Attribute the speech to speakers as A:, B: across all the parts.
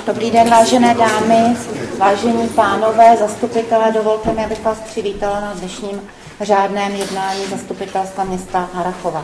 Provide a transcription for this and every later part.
A: Dobrý den, vážené dámy, vážení pánové, zastupitelé, dovolte mi, abych vás přivítala na dnešním řádném jednání zastupitelstva města Harrachova.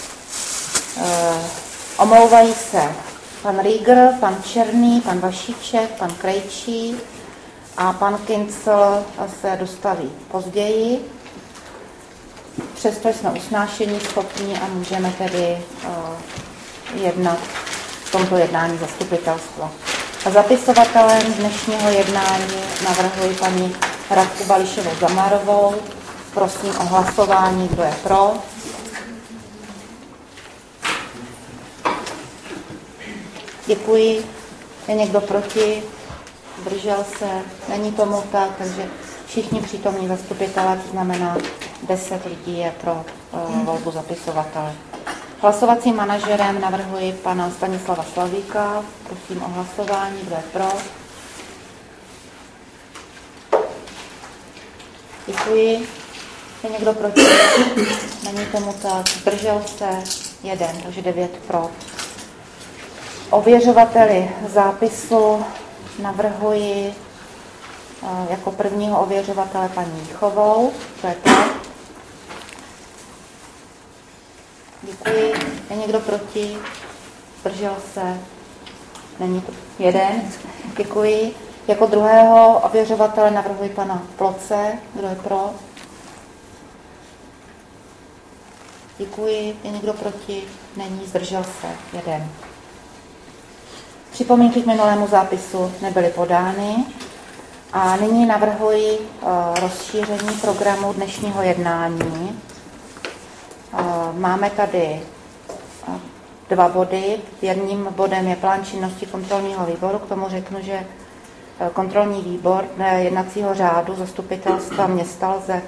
A: Omlouvají se pan Rieger, pan Černý, pan Vašíček, pan Krejčí a pan Kincl se dostaví později. Přesto jsme usnášení schopní a můžeme tedy jednat v tomto jednání zastupitelstva. A zapisovatelem dnešního jednání navrhuji paní Radku Bališovou Zamarovou. Prosím o hlasování, kdo je pro. Děkuji. Je někdo proti? Zdržel se? Není tomu tak, takže všichni přítomní zastupitelé, to znamená 10 lidí je pro volbu zapisovatele. Hlasovacím manažerem navrhuji pana Stanislava Slavíka. Prosím o hlasování, kdo je pro. Děkuji. Je někdo proti? Není tomu tak. Zdržel se? 1, takže 9 pro. Ověřovateli zápisu navrhuji jako prvního ověřovatele paní Jíchovou. Kdo je pro? Děkuji. Je někdo proti? Zdržel se? Není to 1. Děkuji. Jako druhého ověřovatele navrhuji pana Ploce. Kdo je pro? Děkuji. Je někdo proti? Není. Zdržel se? 1. Připomínky k minulému zápisu nebyly podány. A nyní navrhuji rozšíření programu dnešního jednání. Máme tady 2 body. Jedním bodem je plán činnosti kontrolního výboru. K tomu řeknu, že kontrolní výbor jednacího řádu zastupitelstva města lze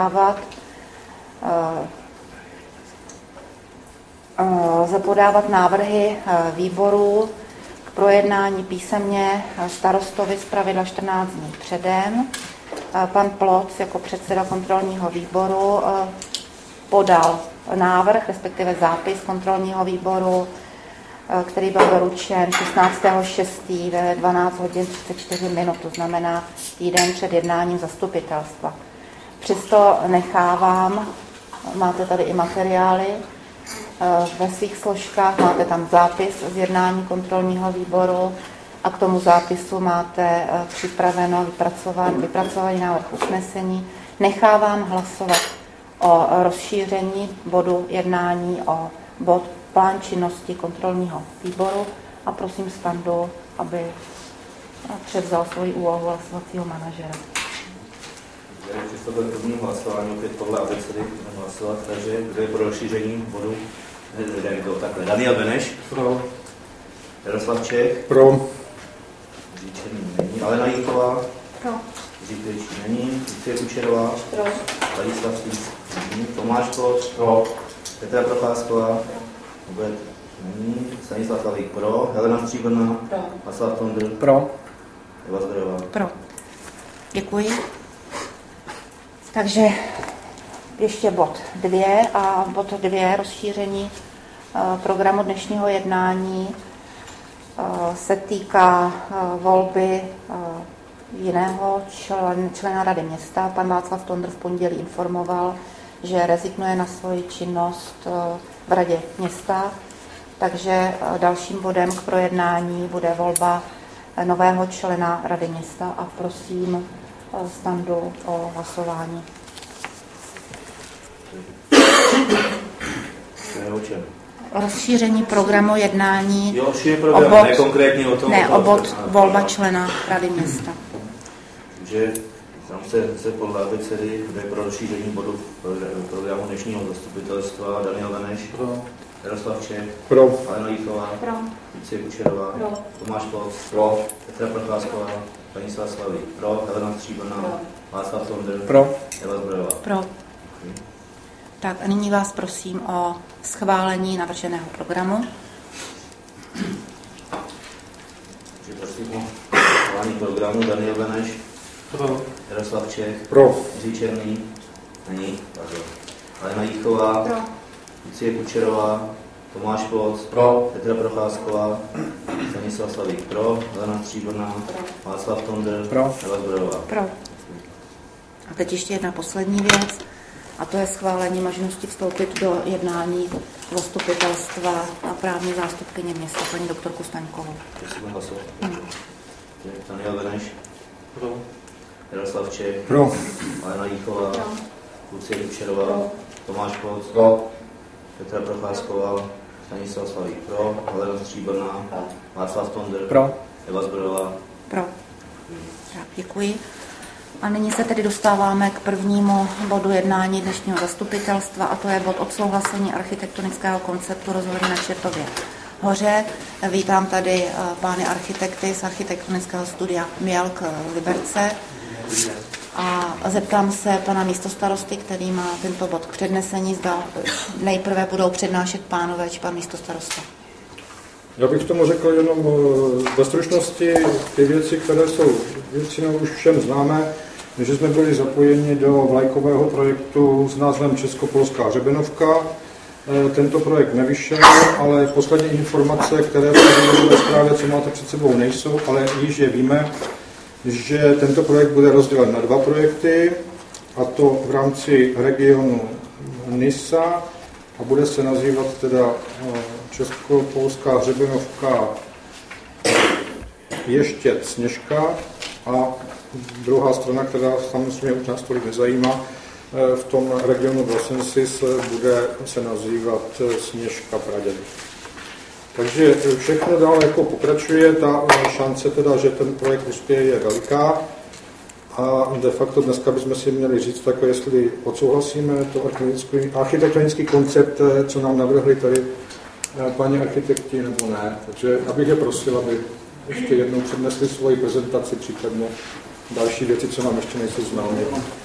A: podávat návrhy výborů k projednání písemně starostovi zpravidla 14 dní předem. Pan Ploc jako předseda kontrolního výboru podal návrh, respektive zápis kontrolního výboru, který byl doručen 16.6. ve 12 hodin 34 minut, to znamená týden před jednáním zastupitelstva. Přesto nechávám, máte tady i materiály, ve svých složkách máte tam zápis z jednání kontrolního výboru a k tomu zápisu máte vypracovaný návrh usnesení. Nechávám hlasovat o rozšíření bodu jednání o bod plán činnosti kontrolního výboru a prosím Standu, aby převzal svoji úlohu hlasovacího manažera.
B: Přistoupil k prvnímu hlasování, opět podle abecedy budeme hlasovat, takže kdo je pro rozšíření bodu? Takhle. Daniel Beneš.
C: Pro.
B: Jaroslav Čech.
C: Pro.
B: Říčený není. Alena Jíchová.
A: Pro.
B: Říčený není. Lucie Kučerová.
A: Pro.
B: Ladislav Stýc není. Tomáš Ploc. Pro. Petra Procházková. Vůbec není. Stanislav Slavík. Pro. Helena Stříbrná.
A: Pro.
B: Václav Tondr.
C: Pro.
B: Eva Zberová.
A: Pro. Děkuji. Takže ještě bod 2 a bod 2 rozšíření programu dnešního jednání se týká volby jiného člena Rady města. Pan Václav Tondr v pondělí informoval, že rezignuje na svoji činnost v Radě města, takže dalším bodem k projednání bude volba nového člena Rady města a prosím Standu o hlasování. Rozšíření programu jednání.
B: Jo, rozšíření programu, ne konkrétně o tom.
A: Ne, o bod volba člena Rady města.
B: Takže tam se podle abecedy jde pro rozšíření bodu programu dnešního zastupitelstva. Daniel Beneš.
C: Pro.
B: Jaroslav Čech.
C: Pro.
B: Alena Jíchová.
A: Pro.
B: Lucie Kučerová.
A: Pro.
B: Tomáš Ploc.
C: Pro.
B: Petra Procházková. Stanislav Slavík. Pro. Helena Stříbrná.
A: Pro.
B: Václav Tondr.
C: Pro.
B: Eva Zberová.
A: Pro. Tak a nyní vás prosím o schválení navrženého programu.
B: Takže prosím o schválení programu. Daniel Beneš.
C: Pro.
B: Jaroslav Čech.
C: Pro.
B: Jiří Černý. Není. Alena Jíchová.
A: Pro.
B: Lucie Kučerová. Tomáš Kloc,
C: Pro.
B: Petra Procházková, Stanislav Slavík pro, Helena Stříbrná, Václav Tondr,
C: Pro.
B: Eva Zbrojová.
A: Pro. A teď ještě jedna poslední věc, a to je schválení možnosti vstoupit do jednání zastupitelstva a právní zástupkyně města, paní doktorku Staňkovou.
B: Prosím hlasovat. Daniel Beneš.
C: Pro.
B: Jaroslav Čech.
C: Pro.
B: Alena Jíchová. Lucie Dučerová. Tomáš Kloc.
C: Pro.
B: Petra Procházková. Stanislav Slavík pro. Helena Stříbrná. Václav Tondr.
C: Pro.
B: Eva Zbrojová.
A: Pro. Tak, děkuji. A nyní se tedy dostáváme k prvnímu bodu jednání dnešního zastupitelstva, a to je bod odsouhlasení architektonického konceptu rozhledny na Čertově hoře. Vítám tady pány architekty z architektonického studia Mělk Liberce a zeptám se pana místostarosty, který má tento bod k přednesení, zda nejprve budou přednášet pánové či pan místostarosta.
D: Já bych tomu řekl jenom ve stručnosti ty věci, které jsou většinou už všem známé, že jsme byli zapojeni do vlajkového projektu s názvem Českopolská hřebenovka. Tento projekt nevyšel, ale poslední informace, které jsou ve zprávě, co máte před sebou, nejsou, ale již je víme, že tento projekt bude rozdělen na 2 projekty, a to v rámci regionu Nysa, a bude se nazývat teda Českopolská hřebenovka Ještěd Sněžka, a druhá strana, která samozřejmě už nás tolik nezajímá, v tom regionu Vlasensis bude se nazývat Sněžka Pradědy. Takže všechno dál jako pokračuje, ta šance teda, že ten projekt uspěje, je veliká. A de facto dneska bychom si měli říct, tak jestli odsouhlasíme to architektonický koncept, co nám navrhli tady paní architekti, nebo ne. Takže abych je prosil, aby ještě jednou přednesli svoji prezentaci, případně další věci, co nám ještě nejsou známy.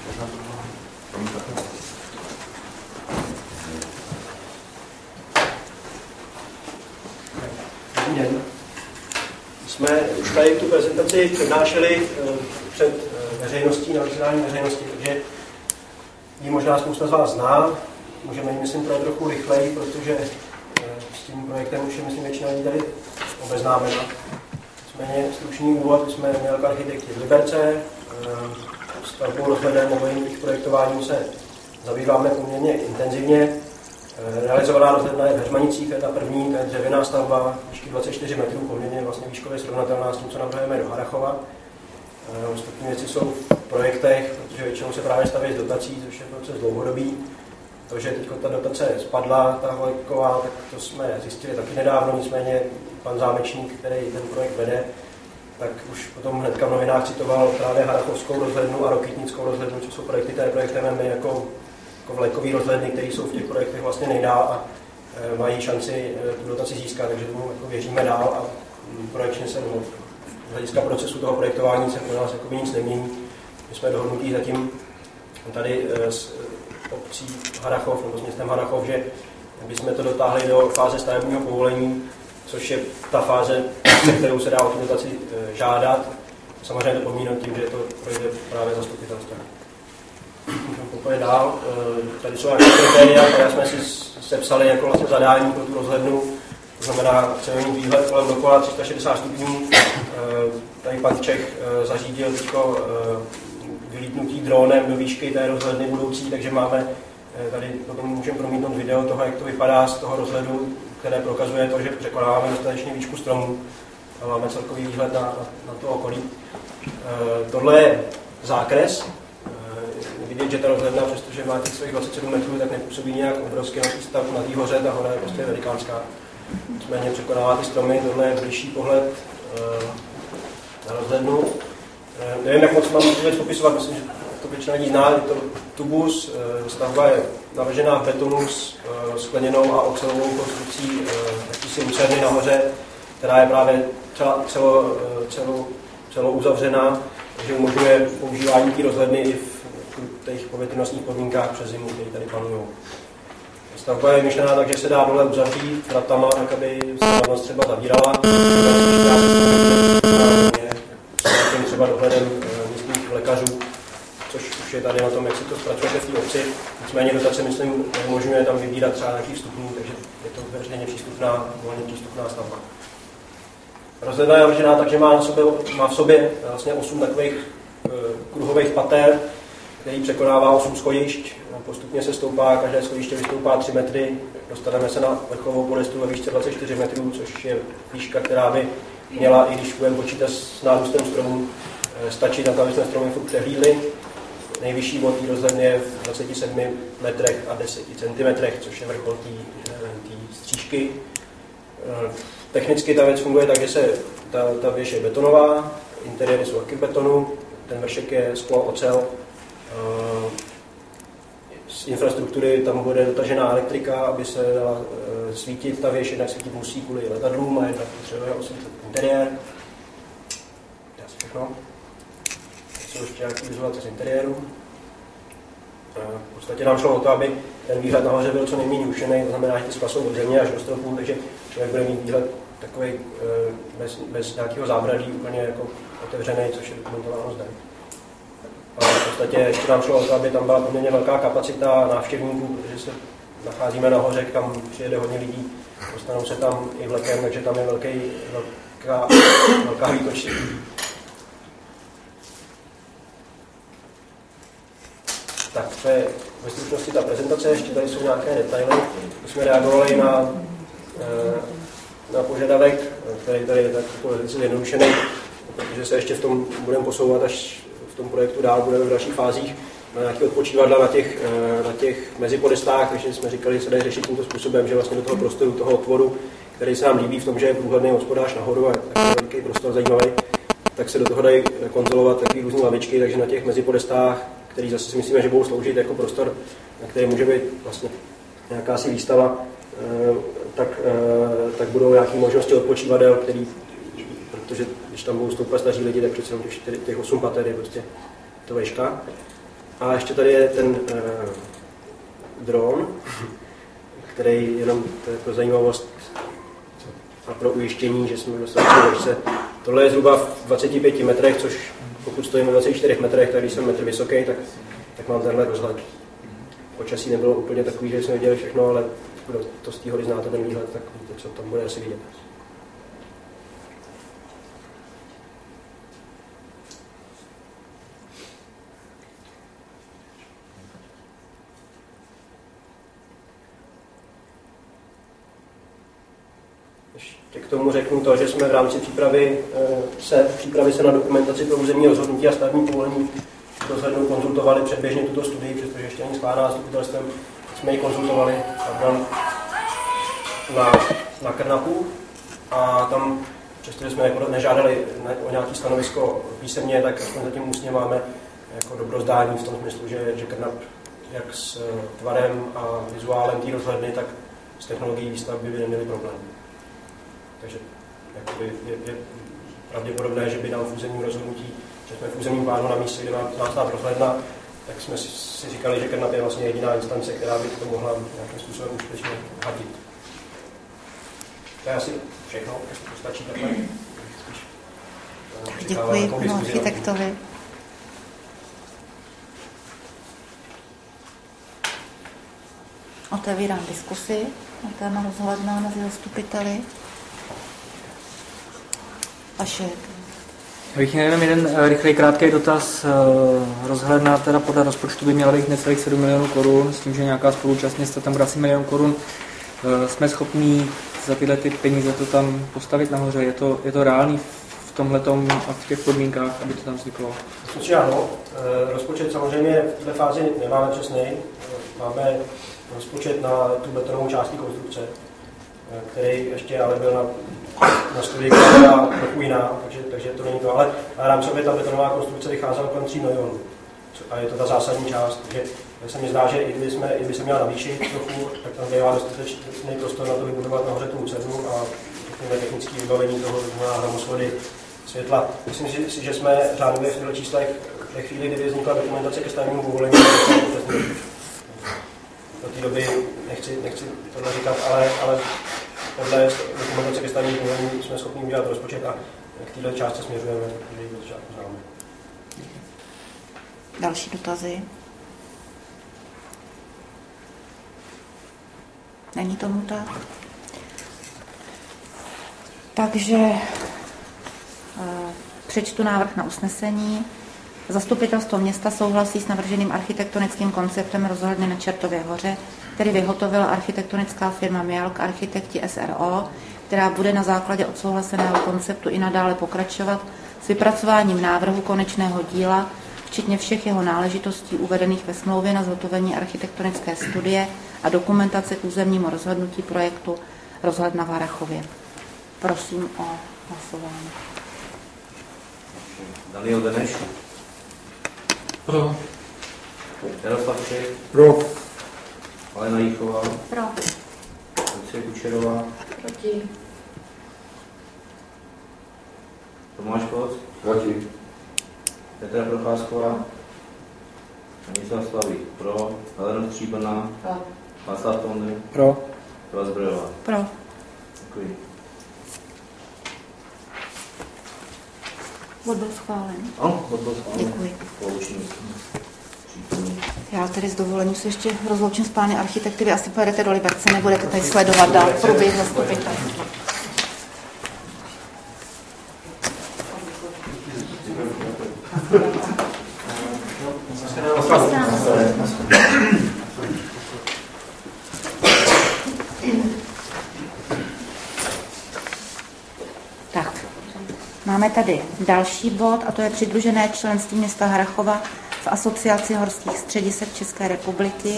E: Dobrý den. Jsme už tady tu prezentaci přednášeli před veřejností, na nacionální veřejnosti, takže ji možná spousta z vás zná. Můžeme ji, myslím, projít trochu rychleji, protože s tím projektem už je, myslím, většina lidí tady obeznámena. Nicméně stručný úvod, jsme Mělk architekti v Liberce. Stavbou rozhledem nebo jiným projektováním se zabýváme poměrně intenzivně. Realizovaná rozhledna je v Heřmanicích, to je ta první, to je dřevěná stavba, výšky 24 metrů, poměrně vlastně výškově srovnatelná s tím, co navrhujeme do Harrachova. Ostatní věci jsou v projektech, protože většinou se právě staví z dotací, což je proces dlouhodobý. To, že teď ta dotace spadla, ta vlajková, tak to jsme zjistili taky nedávno, nicméně pan Zámečník, který ten projekt vede, tak už potom hnedka v novinách citoval právě Harrachovskou rozhlednu a Rokitnickou rozhlednu, což jsou projekty, které projektujeme my jako vlajkový rozhledny, které jsou v těch projektech vlastně nejdál a mají šanci tu dotaci získat, takže tomu jako věříme dál a projekčně se z hlediska procesu toho projektování se pro nás jako nic nemění. My jsme dohodnutí zatím tady s obcí Harrachov nebo s městem Harrachov, že bychom to dotáhli do fáze stavebního povolení, což je ta fáze, se kterou se dá o tu dotaci žádat. Samozřejmě to podmíněno tím, že to projde právě zastupitelstvem. Můžeme pokračovat dál. Tady jsou nějaké kritéria, které jsme si sepsali jako vlastně zadání pro tu rozhlednu. To znamená, chceme mít výhled kolem dokola 360 stupňů. Tady pan Čech zařídil teďko vylítnutí dronem do výšky té rozhledny budoucí, takže máme tady potom můžeme promítnout video toho, jak to vypadá z toho rozhledu, které prokazuje to, že překonáváme dostatečně výšku stromů a máme celkový výhled na to okolí. Tohle je zákres. Vidět, že ta rozhledna, přestože má těch svých 27 metrů, tak nepůsobí nějak obrovský stav na té hoře, ta hora je prostě velikánská. Nicméně překonává ty stromy, tohle je bližší pohled na rozhlednu. Nevím, jak moc mám tu věc popisovat, myslím, že to většina lidí zná, je to tubus, stavba je navržená v betonu s skleněnou a ocelovou konstrukcí jakýsi lucerny nahoře, která je právě celou uzavřená, takže umožňuje používání té rozhledny i v těch povětrnostních podmínkách přes zimu, které tady panují. Stavba je myšlená tak, že se dá dole uzavřít vratama, tak aby se hlavnost třeba zavírala. Třeba dohledem místních lékařů, což už je záleží tady na tom, jak si to zpracujete v té obci. Nicméně dotace, myslím, neumožňuje tam vybírat třeba nějaký vstupní, takže je to veřejně přístupná, volně přístupná stavba. Rozhledna je navržená tak, že má v sobě vlastně 8 takových kruhových pater, který překonává 8 schodišť. Postupně se stoupá, každé schodiště vystoupá 3 metry. Dostaneme se na vrcholovou podestu ve výšce 24 metrů, což je výška, která by měla, i když budeme počítat s nárůstem stromů, stačit na to, aby jsme stromy furt přehlídli. Nejvyšší bod té rozhledny je v 27 metrech a 10 centimetrech, což je vrchol té střížky. Technicky ta věc funguje tak, že se ta věž je betonová, interiéry jsou taky betonu, ten vršek je sklo, ocel. Z infrastruktury tam bude dotažená elektrika, aby se dala svítit. Ta věž jednak svítit musí kvůli letadlům a jednak potřebuje osvítit interiér. To je všechno. Jsou ještě nějaký vizualizace z interiéru. V podstatě nám šlo o to, aby ten výhled nahoře byl co nejméně ušený, to znamená, že ty skla jsou od země až do stropu, takže člověk bude mít výhled takový bez nějakého zábradlí, úplně jako otevřený, což je dokumentováno zde. A v podstatě ještě nám šlo o to, aby tam byla poměrně velká kapacita návštěvníků, protože se nacházíme nahoře, kam přijede hodně lidí, dostanou se tam i vlekem, takže tam je velká výtočnost. Tak to je ve stručnosti ta prezentace, ještě tady jsou nějaké detaily. My jsme reagovali na požadavek, který tady je tak zjednodušený, protože se ještě v tom budeme posouvat, až v tom projektu dál budeme v dalších fázích na nějaké odpočívadla na těch mezipodestách, takže jsme říkali, že se dají řešit tímto způsobem, že vlastně do toho prostoru, toho otvoru, který se nám líbí v tom, že je průhledný hospodář nahoru a takový velký prostor zajímavý, tak se do toho dají konzolovat takové různé lavičky, takže na těch mezipodestách, který zase si myslíme, že budou sloužit jako prostor, na který může být vlastně nějaká si výstava, tak budou nějaké možnosti odpočívadel, protože když tam budou stoupat staří lidi, tak přece těch 8 pater je prostě to vejška. A ještě tady je ten dron, který jenom to je pro zajímavost a pro ujištění, že jsme dostali v vejšce. Tohle je zhruba v 25 metrech, což pokud stojím v 24 metrech, tak když jsem metr vysoký, tak mám tenhle rozhled. Počasí nebylo úplně takový, že jsme viděli všechno, ale kdo to z té hory znáte ten výhled, tak víte, co tam bude asi vidět. Ještě k tomu řeknu to, že jsme v rámci přípravy se na dokumentaci pro územní rozhodnutí a stavební povolení rozhodnou konzultovali předběžně tuto studii, přestože ještě není schválená zastupitelstvem, jsme ji konzultovali na Krnapu a tam, přestože jsme nežádali o nějaké stanovisko písemně, tak aspoň zatím ústně máme jako dobrozdání v tom smyslu, že Krnap jak s tvarem a vizuálem té rozhledny, tak s technologií výstavby by neměli problém. Takže je pravděpodobné, že by nám v územním rozhodnutí, že jsme v územním plánu na místě, kde má stát rozhledna, tak jsme si říkali, že Krnap je vlastně jediná instance, která by to mohla nějakým způsobem úspěšně hadit. To je asi všechno, jestli to stačí takhle.
A: Děkuji panu architektovi. Otevírám diskusi na téma rozhledna mezi zastupiteli. Vaše.
C: Já bych měl jenom jeden rychlej krátký dotaz. Rozhledna teda podle rozpočtu by měla být necelých 7 milionů korun, s tím, že nějaká spoluúčast města tam bude asi 1 milion korun. Jsme schopní za tyhle ty peníze to tam postavit nahoře? Je to reálný v tomhletom a v těch podmínkách, aby to tam vzniklo?
E: Myslím, ano. Rozpočet samozřejmě v této fázi nemáme přesný. Máme rozpočet na tu betonovou část konstrukce, který ještě ale byl na studii, která byla trochu jiná, takže to není to. Ale rámcově ta betonová konstrukce vycházela kolem 3 milionů. A je to ta zásadní část. Takže se mi zdá, že i kdyby se měla navýšit trochu, tak tam bývá dostatečný prostor na to vybudovat nahoře tu lucernu a technické vybavení toho, hramosvody, světla. Myslím si, že jsme řádově v těchto číslech ve chvíli, kdy vznikla dokumentace ke stavebnímu povolení. Do té doby nechci tohle říkat, ale podle dokumentace ke stavebnímu povolení jsme schopni udělat rozpočet a k této částce směřujeme, protože ji od začátku známe.
A: Další dotazy? Není tomu tak? Takže přečtu návrh na usnesení. Zastupitelstvo města souhlasí s navrženým architektonickým konceptem rozhledny na Čertově hoře, který vyhotovila architektonická firma Mialk Architekti SRO, která bude na základě odsouhlaseného konceptu i nadále pokračovat s vypracováním návrhu konečného díla, včetně všech jeho náležitostí uvedených ve smlouvě na zhotovení architektonické studie a dokumentace k územnímu rozhodnutí projektu rozhledna v Harrachově. Prosím o hlasování.
B: Daniel Deneš.
D: Pro.
B: Jaroslav Čech.
D: Pro.
B: Alena Jíchová.
A: Pro.
B: Lucie Kučerová.
A: Proti.
B: Tomáš Kloc.
F: Proti.
B: Petra Procházková. Stanislav Slavík. Pro. Helena Stříbrná.
A: Pro.
B: Václav Tondr.
C: Pro.
B: Eva Zbrojová.
A: Pro.
B: Děkuji.
A: Bod byl schválen.
B: Ano, to bylo schválené.
A: Děkuji.
B: Poučení. Přítomný.
A: Já tedy s dovolením se ještě rozloučím s pány architekty. Vy asi pojedete do Liberce, nebudete tady sledovat dál průběh zastupitelstva. Tak, máme tady další bod a to je přidružené členství města Harrachova v Asociaci horských středisek České republiky.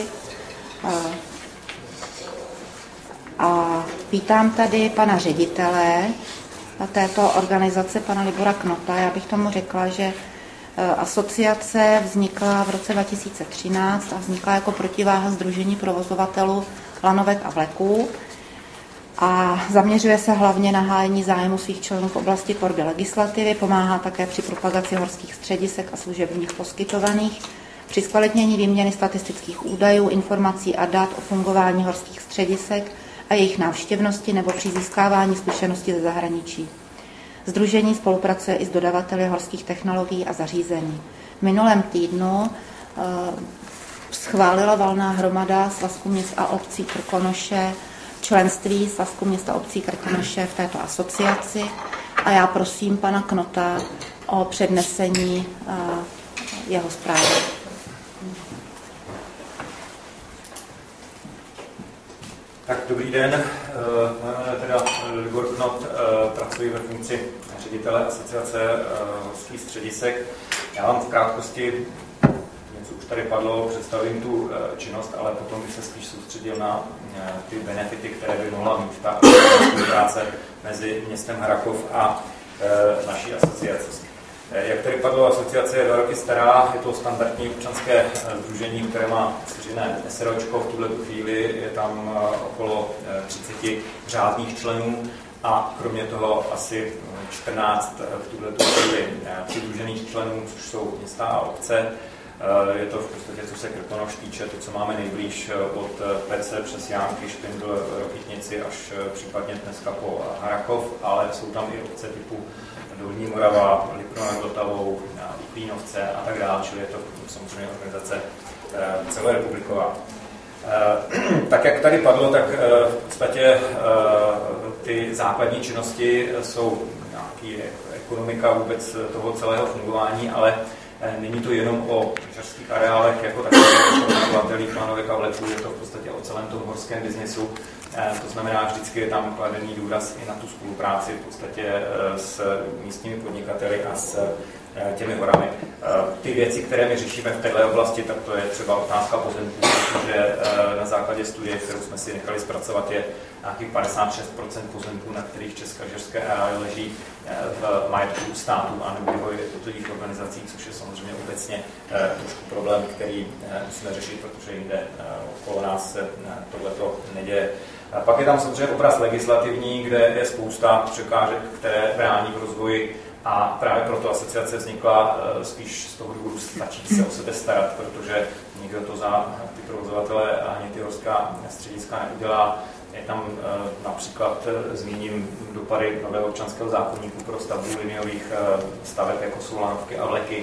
A: A vítám tady pana ředitele této organizace, pana Libora Knota. Já bych tomu řekla, že asociace vznikla v roce 2013 a vznikla jako protiváha Sdružení provozovatelů lanovek a vleků a zaměřuje se hlavně na hájení zájmu svých členů v oblasti tvorby legislativy, pomáhá také při propagaci horských středisek a služebních poskytovaných, při zkvalitnění výměny statistických údajů, informací a dat o fungování horských středisek a jejich návštěvnosti nebo při získávání zkušeností ze zahraničí. Sdružení spolupracuje i s dodavateli horských technologií a zařízení. V minulém týdnu schválila valná hromada Svazku měst a obcí Krkonoše členství Svazku měst a obcí Krkonoše v této asociaci a já prosím pana Knota o přednesení jeho zprávy.
G: Tak dobrý den, jmenuji teda Libor Knot, pracuji ve funkci ředitele asociace horských středisek. Já vám v krátkosti, něco už tady padlo, představím tu činnost, ale potom bych se spíš soustředil na ty benefity, které by mohla mít ta spolupráce mezi městem Harrachov a naší asociací. Jak tady padlo, asociace je 2 roky stará, je to standardní občanské sdružení, které má střežené SROčko, v tuhle chvíli je tam okolo 30 řádných členů a kromě toho asi 14 v tuhle chvíli přidružených členů, což jsou města a obce. Je to v podstatě, co se Krkonoš týče, to, co máme nejblíž od Pece přes Jánky, Špindl, Rokytnici až případně dneska po Harrachov, ale jsou tam i obce typu Dolní Morava, Lipno nad Vltavou, Klínovce a tak dále, čili je to samozřejmě organizace celorepubliková. Tak jak tady padlo, tak v podstatě ty základní činnosti jsou nějaký ekonomika vůbec toho celého fungování, ale není to jenom o lyžařských areálech jako takových provozovatelích lanovek a vleků, je to v podstatě o celém tom horském biznesu. To znamená, vždycky je tam kladený důraz i na tu spolupráci v podstatě s místními podnikateli a s těmi horami. Ty věci, které my řešíme v této oblasti, tak to je třeba otázka pozemků, protože na základě studie, kterou jsme si nechali zpracovat, je nějakých 56% pozemků, na kterých české lyžařské areály leží v majetku státu a nebo jeho jednotlivých organizací, což je samozřejmě obecně trošku problém, který musíme řešit, protože jinde okolo nás se tohleto neděje. A pak je tam samozřejmě obraz legislativní, kde je spousta překážek, které brání v rozvoji a právě proto asociace vznikla spíš z toho důvodu stačí se o sebe starat, protože nikdo to za ty provozovatele ani ty horská střediska neudělá. Je tam například, zmíním dopady nového občanského zákoníku pro stavbu liniových staveb, jako jsou lanovky a vleky,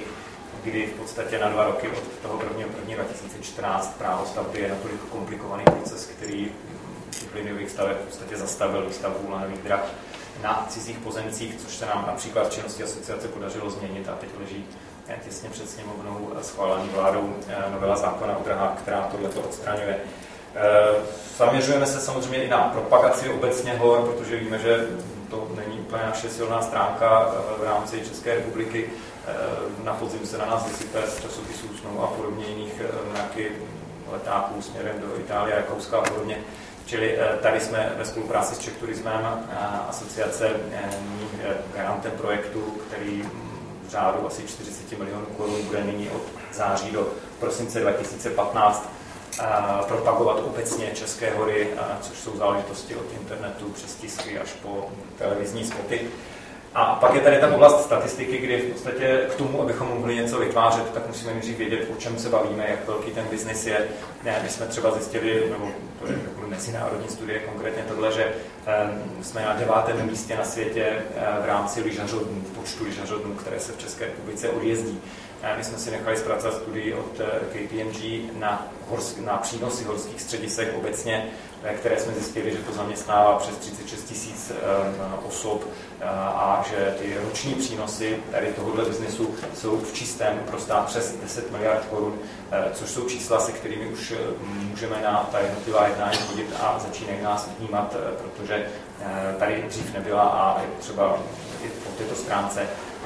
G: kdy v podstatě na 2 roky od toho 1. 2014 právo stavby je natolik komplikovaný proces, který těch liniových staveb v podstatě zastavil výstavbu lanových drah na cizích pozemcích, což se nám například v činnosti asociace podařilo změnit a teď leží těsně před sněmovnou schválený vládou novela zákona o drahách, která tohleto odstraňuje. Zaměřujeme se samozřejmě i na propagaci obecně hor, protože víme, že to není úplně naše silná stránka v rámci České republiky. Na podzim se na nás vysype z časopisů Snow a podobně jiných mraky letáků směrem do Itálie, Rakouska a podobně. Čili tady jsme ve spolupráci s Czech Turismem, asociace garantem projektu, který v řádu asi 40 milionů korun bude nyní od září do prosince 2015 propagovat obecně České hory, což jsou záležitosti od internetu přes tisky až po televizní spoty. A pak je tady ta oblast statistiky, kdy v podstatě k tomu, abychom mohli něco vytvářet, tak musíme nejdřív vědět, o čem se bavíme, jak velký ten biznis je. My jsme třeba zjistili, nebo to je takový mezinárodní studie, konkrétně tohle, že jsme na 9. místě na světě v rámci lyžařodnů, v počtu lyžařodnů, které se v České republice odjezdí. My jsme si nechali zpracovat studii od KPMG na přínosy horských středisek obecně, které jsme zjistili, že to zaměstnává přes 36 000 osob a že ty roční přínosy tady tohohle biznesu jsou v čistém pro stát přes 10 miliard korun, což jsou čísla, se kterými už můžeme na ta jednotlivá jednání chodit a začínají nás vnímat, protože tady dřív nebyla a je třeba i po této stránce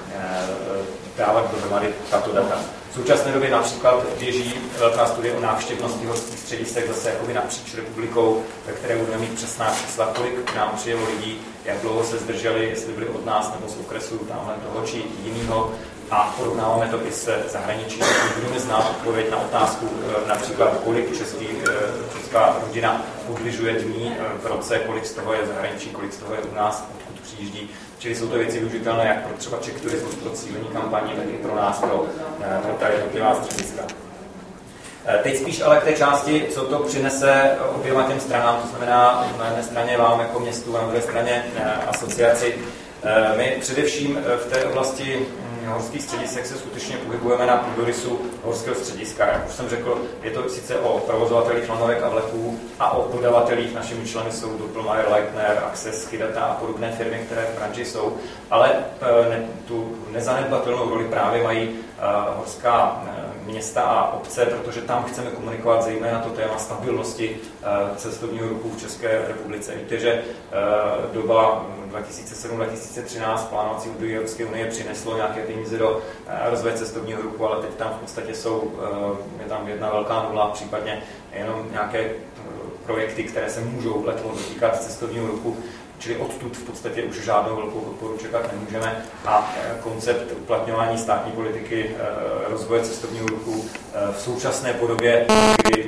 G: dávat dohromady tato data. V současné době například běží velká studie o návštěvnosti horských středisek zase jakoby napříč republikou, ve které budeme mít přesná čísla, kolik k nám přijelo lidí, jak dlouho se zdrželi, jestli byli od nás nebo z okresu tamhle toho či jiného. A porovnáváme to i se zahraničí. Budeme znát odpověď na otázku například, kolik česká rodina odlyžuje dní v roce, kolik z toho je v zahraničí, kolik z toho je u nás, odkud přijíždí. Čili jsou to věci využitelné jak pro třeba Czech Turismus, pro cílení kampaní, tak i pro nás, pro tady jednotlivá střediska. Teď spíš ale k té části, co to přinese oběma těm stranám, to znamená na jedné straně vám jako městu a na druhé straně asociaci. My především v té oblasti horských středisek se skutečně pohybujeme na půdorysu horského střediska. Jak už jsem řekl, je to sice o provozovatelích lanovek a vleků a o dodavatelích. Našimi členy jsou Doppelmayr, Leitner, Access, Chydata a podobné firmy, které v branži jsou, ale tu nezanedbatelnou roli právě mají horská města a obce, protože tam chceme komunikovat zejména to téma stabilnosti cestovního ruchu v České republice. Víte, že doba 2007-2013 plánovací období Evropské unie přineslo nějaké peníze do rozvoje cestovního ruchu, ale teď tam v podstatě je tam jedna velká nula, případně jenom nějaké projekty, které se můžou letos dotýkat cestovního ruchu, čili odtud v podstatě už žádnou velkou podporu čekat nemůžeme a koncept uplatňování státní politiky rozvoje cestovního ruchu v současné podobě, kdy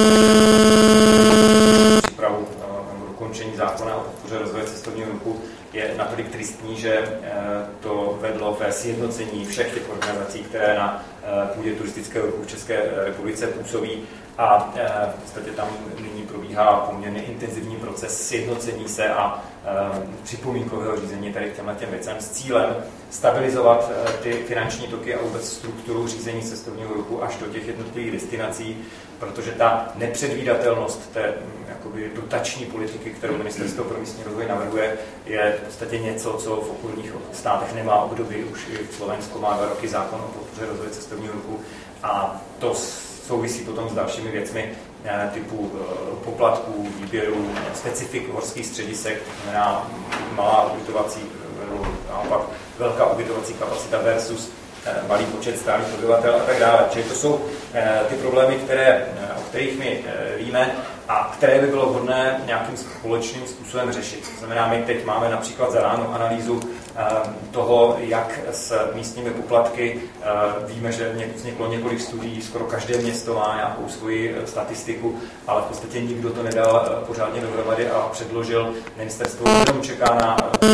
G: přípravu dokončení zákona o podpoře rozvoje cestovního ruchu je natolik tristní, že to vedlo ke sjednocení všech těch organizací, které na půdě turistického ruchu v České republice působí a v podstatě tam nyní probíhá poměrně intenzivní proces sjednocení se a připomínkového řízení tady k těmhletěm věcem s cílem stabilizovat ty finanční toky a vůbec strukturu řízení cestovního ruchu až do těch jednotlivých destinací, protože ta nepředvídatelnost té jakoby dotační politiky, kterou Ministerstvo pro místní rozvoj navrhuje, je v podstatě něco, co v okolních státech nemá období. Už i Slovensko má 2 roky zákon o podpoře rozvoje cestovního ruchu a to souvisí potom s dalšími věcmi typu poplatků, výběrů, specifik horských středisek, to znamená malá ubytovací, naopak velká ubytovací kapacita versus malý počet stálých obyvatel a tak dále. Čili to jsou ty problémy, o kterých my víme a které by bylo vhodné nějakým společným způsobem řešit. To znamená, my teď máme například zadánou analýzu toho, jak s místními poplatky. Víme, že vzniklo několik studií, skoro každé město má nějakou svoji statistiku, ale v podstatě nikdo to nedal pořádně dohromady a předložil. Ministerstvo jenom čeká na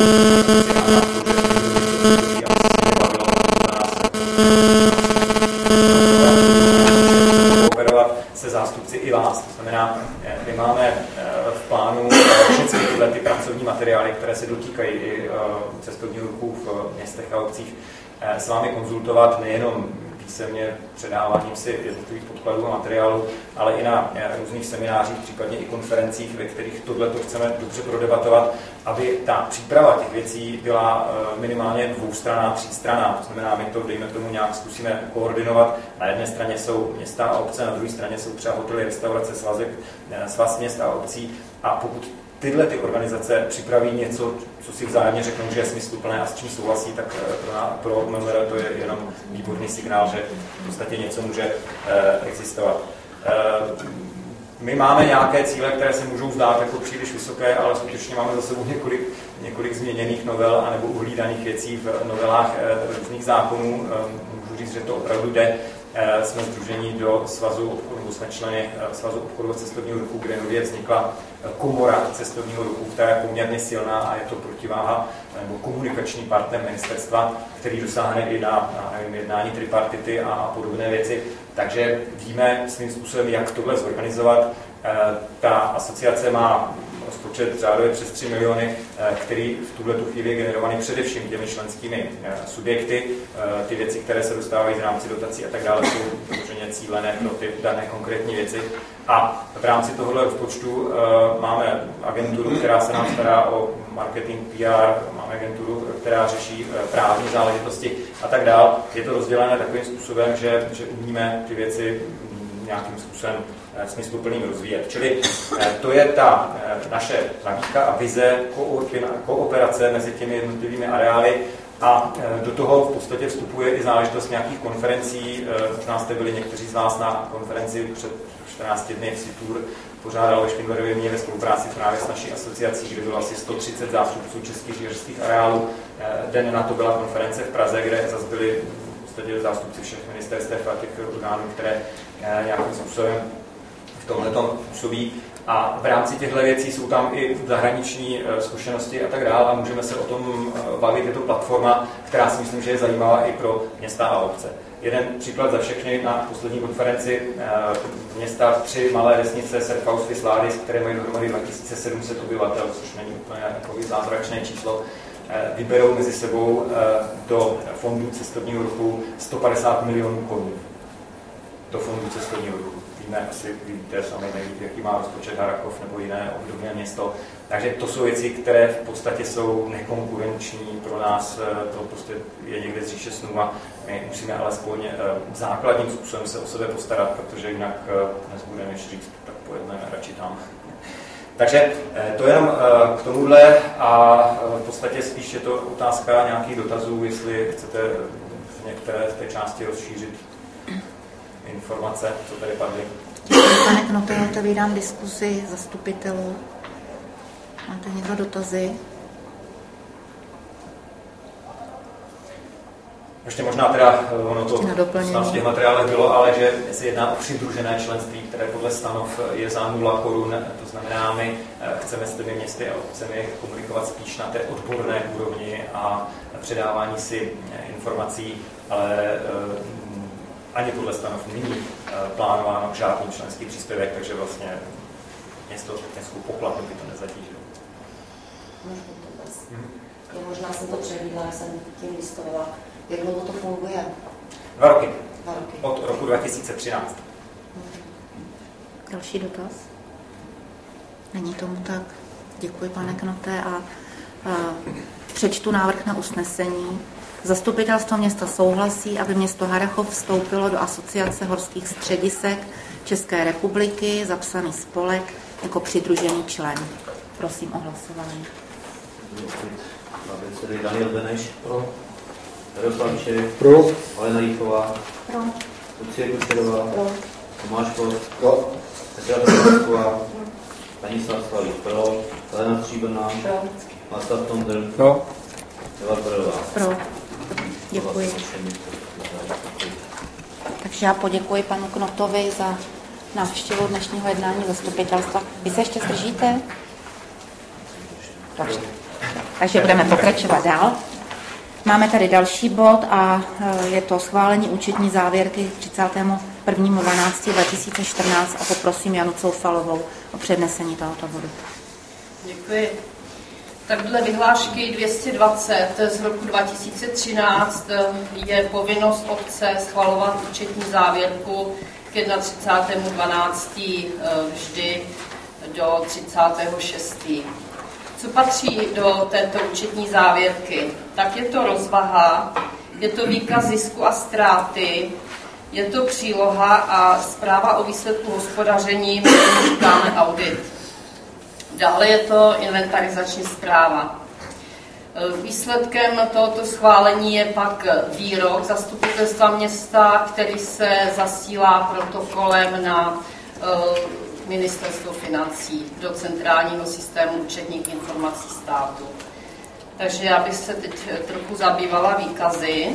G: kooperovat se zástupci i vás. To znamená, my máme v plánu všechny tyhle ty pracovní materiály, které se dotýkají i cestovního ruchu v městech a obcích, s vámi konzultovat nejenom písemně předáváním si jednotlivých podkladů a materiálů, ale i na různých seminářích, případně i konferencích, ve kterých tohleto chceme dobře prodebatovat, aby ta příprava těch věcí byla minimálně dvoustranná, třístranná. To znamená, my to, dejme tomu, nějak zkusíme koordinovat. Na jedné straně jsou města a obce, na druhé straně jsou třeba hotely, restaurace, svaz měst a obcí. A pokud tyhle ty organizace připraví něco, co si vzájemně řeknou, že je smysluplné a s čím souhlasí, tak pro MMR to je jenom výborný signál, že v podstatě něco může existovat. My máme nějaké cíle, které se můžou zdát jako příliš vysoké, ale skutečně máme za sebou několik změněných novel anebo uhlídaných věcí v novelách různých zákonů. Můžu říct, že to opravdu jde. Jsme sdružení do Svazu obchodu, jsme členy Svazu obchodu a cestovního ruchu, kde nově vznikla komora cestovního ruchu, která je poměrně silná a je to protiváha nebo komunikační partner ministerstva, který dosáhne i na jednání tripartity a podobné věci. Takže víme svým způsobem, jak tohle zorganizovat. Ta asociace má rozpočet řádově přes 3 miliony, který v tuhletu chvíli je generovaný především těmi členskými subjekty. Ty věci, které se dostávají v rámci dotací a tak dále, jsou samozřejmě cílené pro ty dané konkrétní věci. A v rámci tohohle rozpočtu máme agenturu, která se nám stará o marketing, PR, máme agenturu, která řeší právní záležitosti a tak dále. Je to rozdělené takovým způsobem, že umíme ty věci nějakým způsobem smysluplným rozvíjet. Čili to je ta naše nabídka a vize kooperace mezi těmi jednotlivými areály a do toho v podstatě vstupuje i záležitost nějakých konferencí. Možná jste byli někteří z vás na konferenci před 14 dny v Situr, pořádal ve Špindlerově mně ve spolupráci právě s naší asociací, kde bylo asi 130 zástupců českých žířských areálů. Den na to byla konference v Praze, kde zase byli v podstatě zástupci všech ministerstev a těch orgánů, které nějakým způsobem v tomhletom působí. A v rámci těchto věcí jsou tam i zahraniční zkušenosti a tak dále a můžeme se o tom bavit. Je to platforma, která si myslím, že je zajímavá i pro města a obce. Jeden příklad za všechny na poslední konferenci města 3 malé vesnice Serfaus Visladis, které mají dohromady 2700 obyvatel, což není úplně takový zázračné číslo, vyberou mezi sebou do fondu cestovního ruchu 150 milionů korun. Do fondu cestovního ruchu. Víme, asi víte sami nejvíc, jaký má rozpočet Harrachov nebo jiné obdobné město. Takže to jsou věci, které v podstatě jsou nekonkurenční pro nás, to prostě je někde z říše snů a my musíme alespoň základním způsobem se o sebe postarat, protože jinak nezbude než říct, tak pojedeme radši tam. Takže to jenom k tomuhle a v podstatě spíš je to otázka nějakých dotazů, jestli chcete některé z té části rozšířit informace, co tady padly.
A: Pane Knote, otevírám diskusi zastupitelů. Máte někdo dotazy?
G: Ještě možná teda, ono to v těch materiálech bylo, ale že se jedná o přidružené členství, které podle stanov je za 0 korun. To znamená, my chceme s těmi městy a obcemi komunikovat spíš na té odborné úrovni a předávání si informací, ale ani podle stanov není plánováno žádný členský příspěvek, takže vlastně městskou pokladnu by to nezatížilo.
F: Možná jsem to přehlídla, jsem tím listovala. Jak dlouho to funguje?
G: 2 roky. Od roku 2013.
A: Další dotaz? Není tomu tak. Děkuji, pane Knote. A přečtu návrh na usnesení. Zastupitelstvo města souhlasí, aby město Harrachov vstoupilo do Asociace horských středisek České republiky, zapsaný spolek jako přidružený člen. Prosím o hlasování.
B: Daniel Beneš. Pro. Jaroslav Čech.
D: Pro.
B: Alena Jíchová.
A: Pro.
B: Lucie Kučerová.
F: Pro.
B: Tomáš Kos. Pro. Petra Pětková. Stanislav Slavík. Pro. Helena Stříbrná.
F: Pro.
B: Václav Tondr.
D: Pro.
B: Eva Borová.
A: Pro. Děkuji. Takže já poděkuji panu Knotovi za návštěvu dnešního jednání zastupitelstva. Vy se ještě zdržíte? Dobře. Takže budeme pokračovat dál. Máme tady další bod a je to schválení účetní závěrky 31.12.2014 a poprosím Janu Coufalovou o přednesení tohoto bodu.
H: Děkuji. Tak dle vyhlášky 220 z roku 2013 je povinnost obce schvalovat účetní závěrku k 31.12. vždy do 36. Co patří do této účetní závěrky? Tak je to rozvaha, je to výkaz zisku a ztráty, je to příloha a zpráva o výsledku hospodaření, my říkáme audit. Dále je to inventarizační zpráva. Výsledkem tohoto schválení je pak výrok zastupitelstva města, který se zasílá protokolem na Ministerstvo financí do centrálního systému účetních informací státu. Takže já bych se teď trochu zabývala výkazy.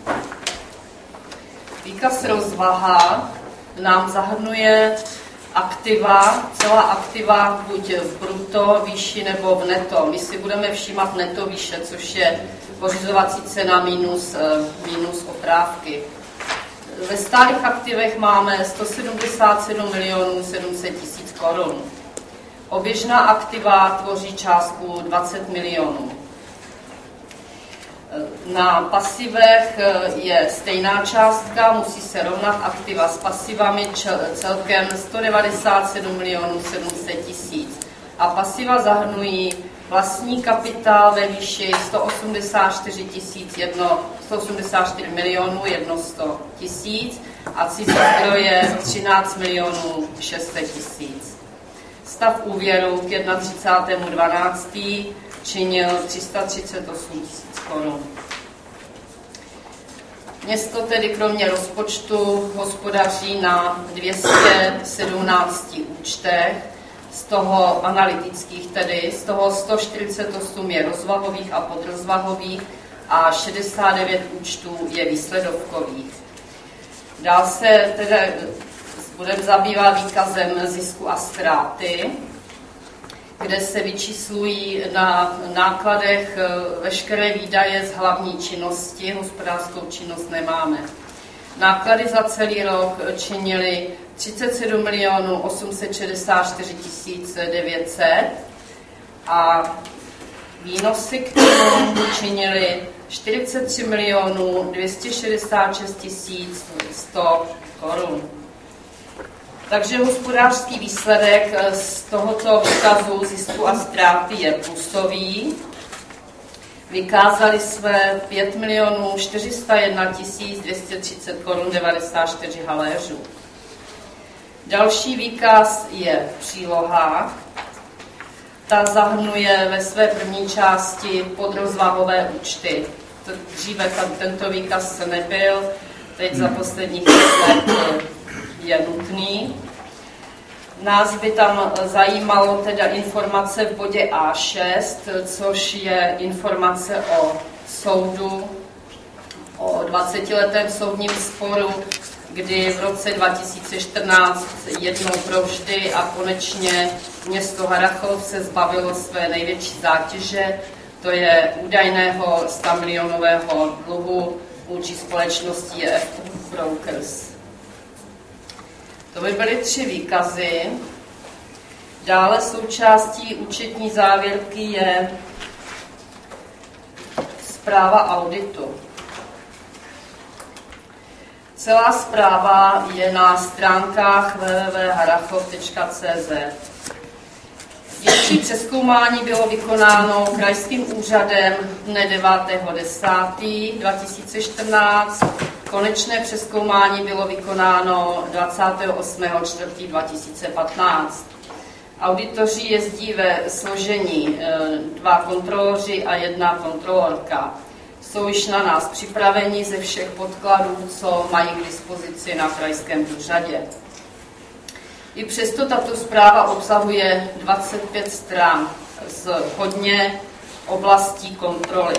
H: Výkaz rozvaha nám zahrnuje aktiva, celá aktiva buď v bruto výši nebo v neto. My si budeme všímat neto výše, což je pořizovací cena minus oprávky. Ve stálých aktivech máme 177 700 000 korun. Oběžná aktiva tvoří částku 20 milionů. Na pasivech je stejná částka, musí se rovnat aktiva s pasivami celkem 197 700 000. A pasiva zahrnují vlastní kapitál ve výši 184 milionů 100 000 a cizí zdroje 13 600 000. Stav úvěru k 31.12. činil 338 000 korun. Město tedy kromě rozpočtu hospodaří na 217 účtech, z toho analytických tedy, z toho 148 je rozvahových a podrozvahových a 69 účtů je výsledovkových. Dál se tedy budeme zabývat výkazem zisku a ztráty, kde se vyčíslují na nákladech veškeré výdaje z hlavní činnosti, hospodářskou činnost nemáme. Náklady za celý rok činily 37 864 900 a výnosy k tomu činily 43 266 100 korun. Takže hospodářský výsledek z tohoto výkazu zisku a ztráty je plusový. Vykázali jsme 5 401 230 korun 94 haléřů. Další výkaz je příloha. Ta zahrnuje ve své první části podrozvahové účty. Dříve tento výkaz nebyl, teď za posledních let je nutný. Nás by tam zajímalo teda informace v bodě A6, což je informace o soudu, o 20letém soudním sporu, kdy v roce 2014 jednou provždy a konečně město Harrachov se zbavilo své největší zátěže, to je údajného 100 milionového dluhu vůči společnosti EF Brokers. To by byly 3 výkazy. Dále součástí účetní závěrky je zpráva auditu. Celá zpráva je na stránkách www.harrachov.cz. Dílčí přezkoumání bylo vykonáno krajským úřadem dne 9.10.2014. Konečné přezkoumání bylo vykonáno 28.4.2015. Auditoři jezdí ve složení 2 kontroloři a 1 kontrolorka. Jsou již na nás připraveni ze všech podkladů, co mají k dispozici na krajském úřadě. I přesto tato zpráva obsahuje 25 stran z hodně oblastí kontroly.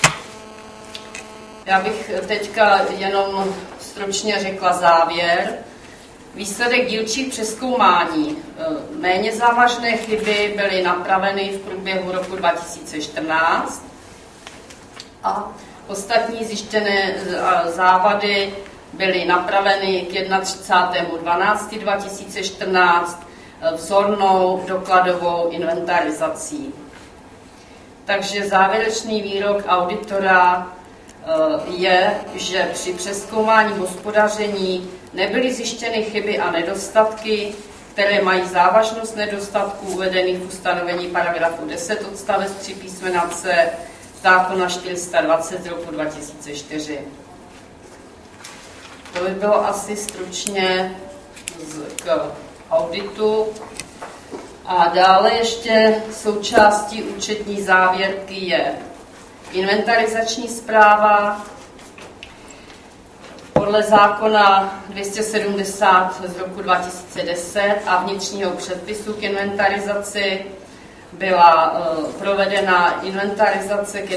H: Já bych teďka jenom stručně řekla závěr. Výsledek dílčích přezkoumání. Méně závažné chyby byly napraveny v průběhu roku 2014 a ostatní zjištěné závady byly napraveny k 31.12.2014 vzornou dokladovou inventarizací. Takže závěrečný výrok auditora je, že při přezkoumání hospodaření nebyly zjištěny chyby a nedostatky, které mají závažnost nedostatků uvedených v ustanovení paragrafu 10 odstavec 3 písmena C zákona 420 z roku 2004. To by bylo asi stručně k auditu. A dále ještě součástí účetní závěrky je inventarizační zpráva. Podle zákona 270 z roku 2010 a vnitřního předpisu k inventarizaci byla provedena inventarizace k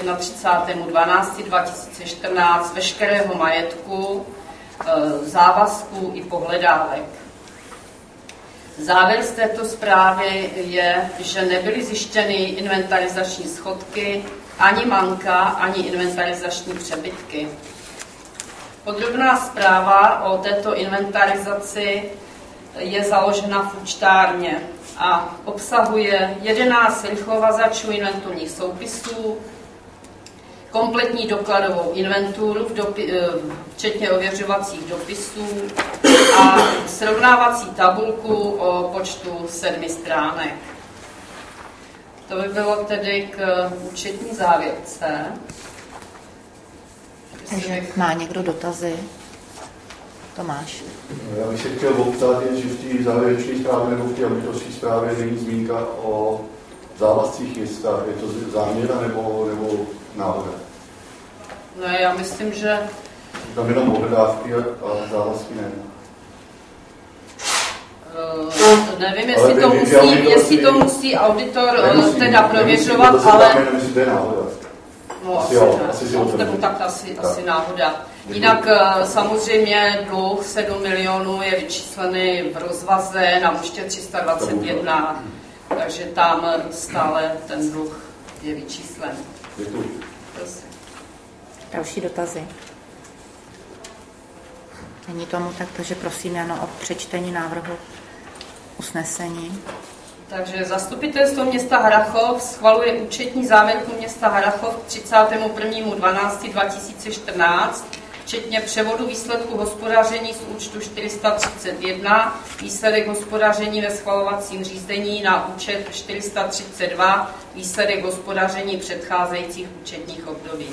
H: 31.12.2014 veškerého majetku, závazků i pohledávek. Závěr z této zprávy je, že nebyly zjištěny inventarizační schodky, ani manka, ani inventarizační přebytky. Podrobná zpráva o této inventarizaci je založena v účtárně a obsahuje 11 rychlovazačů inventurních soupisů, kompletní dokladovou inventuru, včetně ověřovacích dopisů a srovnávací tabulku o počtu 7 stránek. To by bylo tedy k účetní závěrce.
A: Takže má někdo dotazy? Tomáš.
I: Já bych se chtěl poptat, že v té závěrečné zprávě nebo v té auditorské zprávě není zmínka o závazcích města. Je to záměra nebo náhoda?
H: No já myslím, že...
I: Tam jenom pohledávky a závazky ne.
H: Nevím, jestli to musí auditor teda prověřovat, ale...
I: Nemusí, to je náhoda.
H: No, asi náhoda. Jinak samozřejmě dluh 7 milionů je vyčíslený v rozvaze na účtě 321, takže tam stále ten dluh je vyčíslen.
I: Děkuji.
H: Prosím.
A: Další dotazy? Není tomu tak, takže prosím Jano o přečtení návrhu usnesení.
H: Takže zastupitelstvo města Harrachov schvaluje účetní závěrku města Harrachov k 31.12.2014, včetně převodu výsledku hospodaření z účtu 431, výsledek hospodaření ve schvalovacím řízení na účet 432, výsledek hospodaření předcházejících účetních období.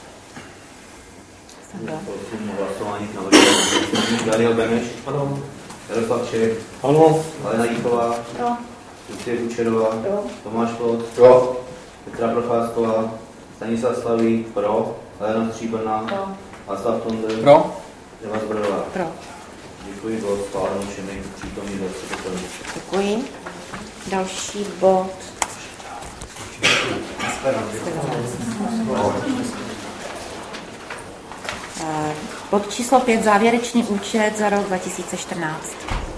B: Hlasování k návrhu. Daniel Beneš. Ano. Jaroslav Čech.
D: Ano.
B: Alena Jíková.
A: Pro.
B: Lucie Kučerová.
A: Pro.
B: Tomáš Plot.
I: Pro.
B: Petra Procházková. Stanislav Slavík. Pro. Helena Stříbrná.
A: Pro.
B: Václav Tondr.
C: Pro.
B: Eva Zbrodová.
A: Pro.
B: Děkuji, bylo schváleno všemi přítomní zastupiteli.
A: Děkuji. Další bod. Bod číslo 5, závěrečný účet za rok 2014.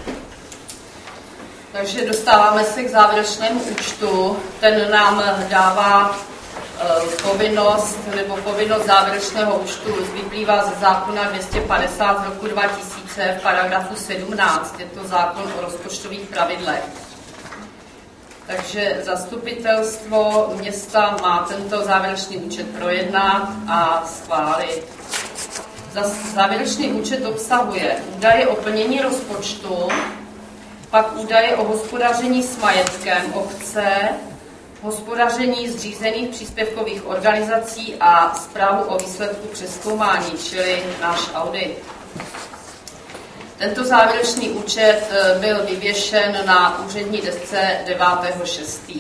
H: Takže dostáváme se k závěrečnému účtu. Ten nám dává povinnost závěrečného účtu vyplývá ze zákona 250 z roku 2000 v paragrafu 17. Je to zákon o rozpočtových pravidlech. Takže zastupitelstvo města má tento závěrečný účet projednat a schválit. Závěrečný účet obsahuje údaje o plnění rozpočtu, pak údaje o hospodaření s majetkem obce, hospodaření zřízených příspěvkových organizací a zprávu o výsledku přezkoumání, čili náš audit. Tento závěrečný účet byl vyvěšen na úřední desce 9.6.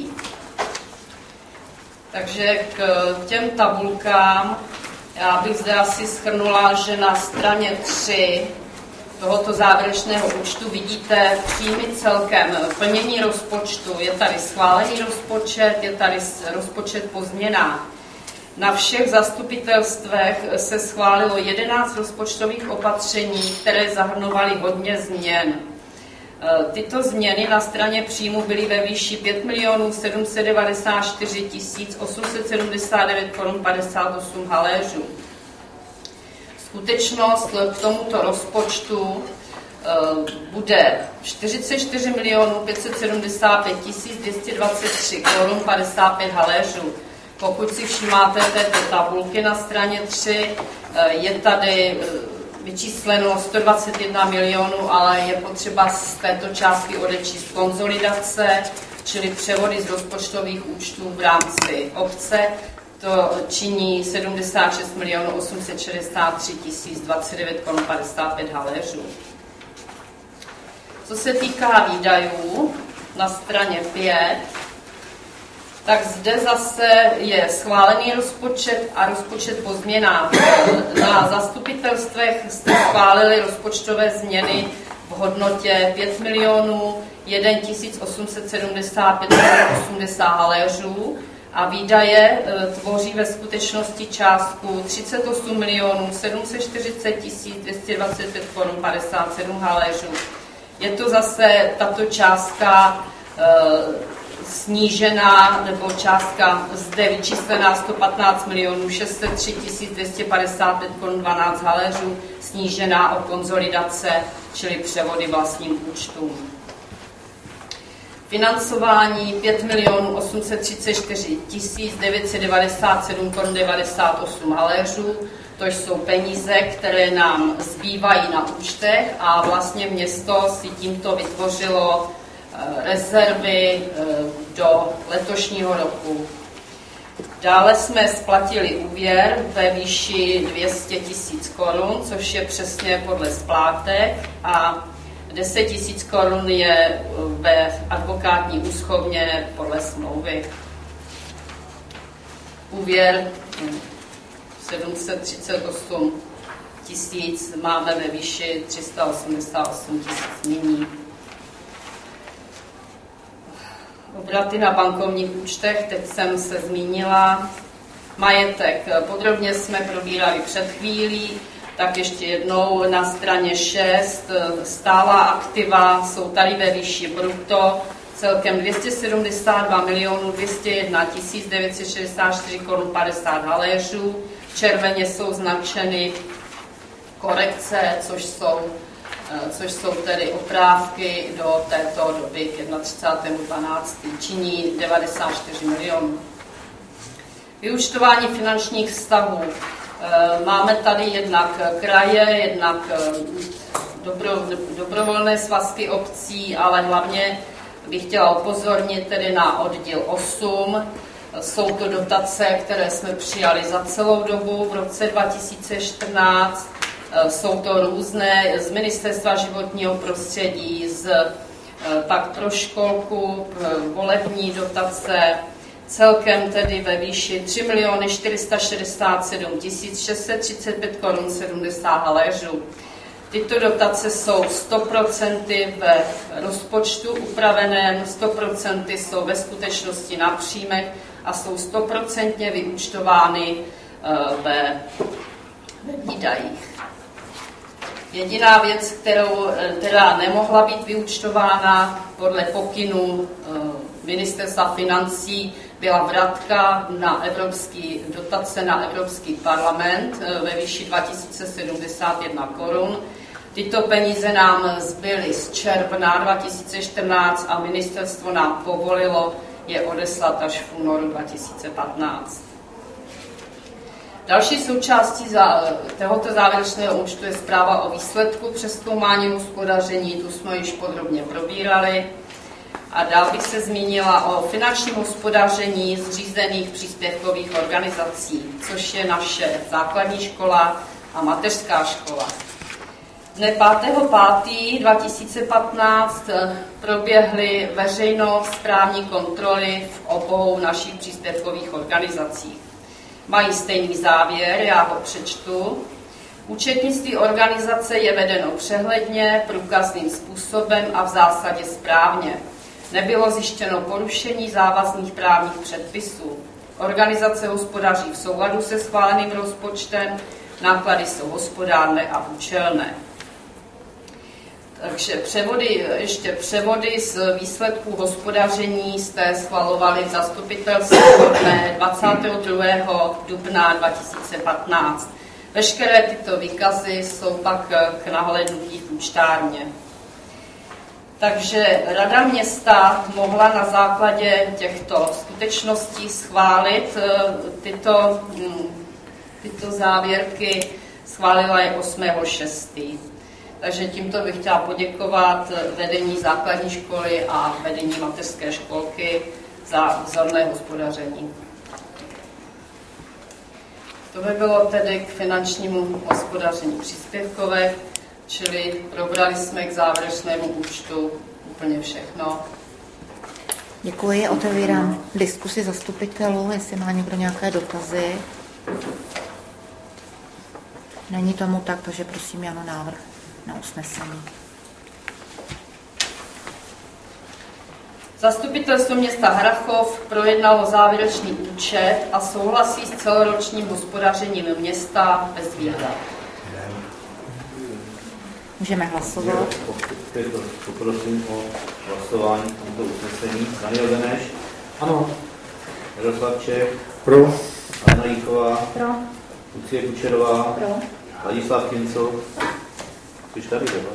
H: Takže k těm tabulkám já bych zde asi shrnula, že na straně 3 tohoto závěrečného účtu vidíte příjmy celkem plnění rozpočtu. Je tady schválený rozpočet, je tady rozpočet po změnách. Na všech zastupitelstvech se schválilo 11 rozpočtových opatření, které zahrnovaly hodně změn. Tyto změny na straně příjmu byly ve výši 5 794 879 korun 58 haléřů. Skutečnost k tomuto rozpočtu bude 44 575 223 korun 55 haléřů. Pokud si všímáte této tabulky na straně 3, je tady vyčísleno 121 milionů, ale je potřeba z této částky odečíst konsolidace, čili převody z rozpočtových účtů v rámci obce. To činí 76 milionů 863 029 korun 55 haléřů. Co se týká výdajů, na straně 5, tak zde zase je schválený rozpočet a rozpočet po změnách. Na zastupitelstvech jste schválili rozpočtové změny v hodnotě 5 milionů 1 875 80 haléřů a výdaje tvoří ve skutečnosti částku 38 milionů 740 225 korun 57 haléřů. Je to zase tato částka snížená, nebo částka zde vyčíslená 115 milionů 603 255 korun 12 haléřů, snížená o konsolidace, čili převody vlastním účtům. Financování 5 milionů 834 997 korun 98 haléřů, to jsou peníze, které nám zbývají na účtech a vlastně město si tímto vytvořilo rezervy do letošního roku. Dále jsme splatili úvěr ve výši 200 000 korun, což je přesně podle splátek, a 10 000 korun je ve advokátní úschovně podle smlouvy. Úvěr 738 000 máme ve výši 388 000 nyní. Obraty na bankovních účtech, teď jsem se zmínila. Majetek, podrobně jsme probírali před chvílí, tak ještě jednou na straně 6. Stálá aktiva jsou tady ve výši brutto celkem 272 milionů 201 964 korun 50 haléřů. Červeně jsou značeny korekce, což jsou tedy oprávky do této doby k 31.12. činí 94 milionů. Vyúčtování finančních vztahů. Máme tady jednak kraje, jednak dobrovolné svazky obcí, ale hlavně bych chtěla upozornit tedy na oddíl 8. Jsou to dotace, které jsme přijali za celou dobu v roce 2014. Jsou to různé z Ministerstva životního prostředí, pak pro školku, volební dotace, celkem tedy ve výši 3 467 635 korun 70 haléřů. Tyto dotace jsou 100% ve rozpočtu upraveném, 100% jsou ve skutečnosti na příjmech a jsou 100% vyúčtovány ve výdajích. Jediná věc, která nemohla být vyúčtována podle pokynů Ministerstva financí, byla vratka na dotace na Evropský parlament ve výši 2071 korun. Tyto peníze nám zbyly z června 2014 a ministerstvo nám povolilo je odeslat až v únoru 2015. Další součástí tohoto závěrečného účtu je zpráva o výsledku přezkoumání hospodaření, tu jsme již podrobně probírali. A dál bych se zmínila o finančním hospodaření zřízených příspěvkových organizací, což je naše základní škola a mateřská škola. Dne 5.5.2015 proběhly veřejnosprávní kontroly v obou našich příspěvkových organizacích. Mají stejný závěr, já ho přečtu. Účetnictví organizace je vedeno přehledně, průkazným způsobem a v zásadě správně. Nebylo zjištěno porušení závazných právních předpisů. Organizace hospodaří v souladu se schváleným rozpočtem, náklady jsou hospodárné a účelné. Takže převody z výsledků hospodaření jste schvalovali v zastupitelstvu dne 22. dubna 2015. Veškeré tyto výkazy jsou pak k nahlédnutí v účtárně. Takže Rada města mohla na základě těchto skutečností schválit tyto závěrky, schválila je 8.6. Takže tímto bych chtěla poděkovat vedení základní školy a vedení mateřské školky za vzorné hospodaření. To by bylo tedy k finančnímu hospodaření příspěvkovek, čili probrali jsme k závěrečnému účtu úplně všechno.
A: Děkuji, otevírám diskusi zastupitelů, jestli má někdo nějaké dotazy. Není tomu tak, takže prosím Jano návrh na usnesení.
H: Zastupitelstvo města Harrachov projednalo závěrečný účet a souhlasí s celoročním hospodařením města bez výhrad.
A: Můžeme hlasovat.
B: Poprosím o hlasování v tomto usnesení. Daniel Beneš.
D: Ano.
B: Jaroslav Čech.
D: Pro.
B: Anna Jíková.
A: Pro.
B: Lucie Kučerová.
A: Pro.
B: Ladislav Kincl. Jsi tady, nebo?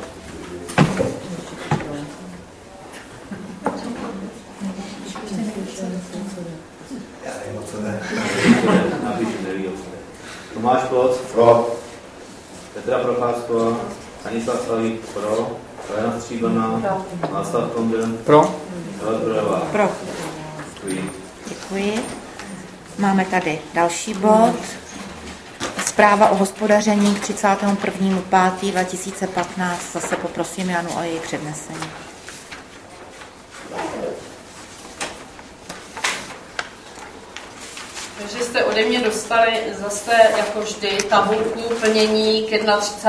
B: Tomáš Kloc. Pro. Petra Procházková. Stanislav Slavík. Pro. Helena Stříbrná. Václav Kondren.
C: Pro.
B: Eva Zdrojová.
A: Pro.
B: Děkuji.
A: Děkuji. Máme tady další bod. Zpráva o hospodaření k 31.5.2015. Zase poprosím Janu o její přednesení.
H: Takže jste ode mě dostali zase jako vždy tabulku plnění k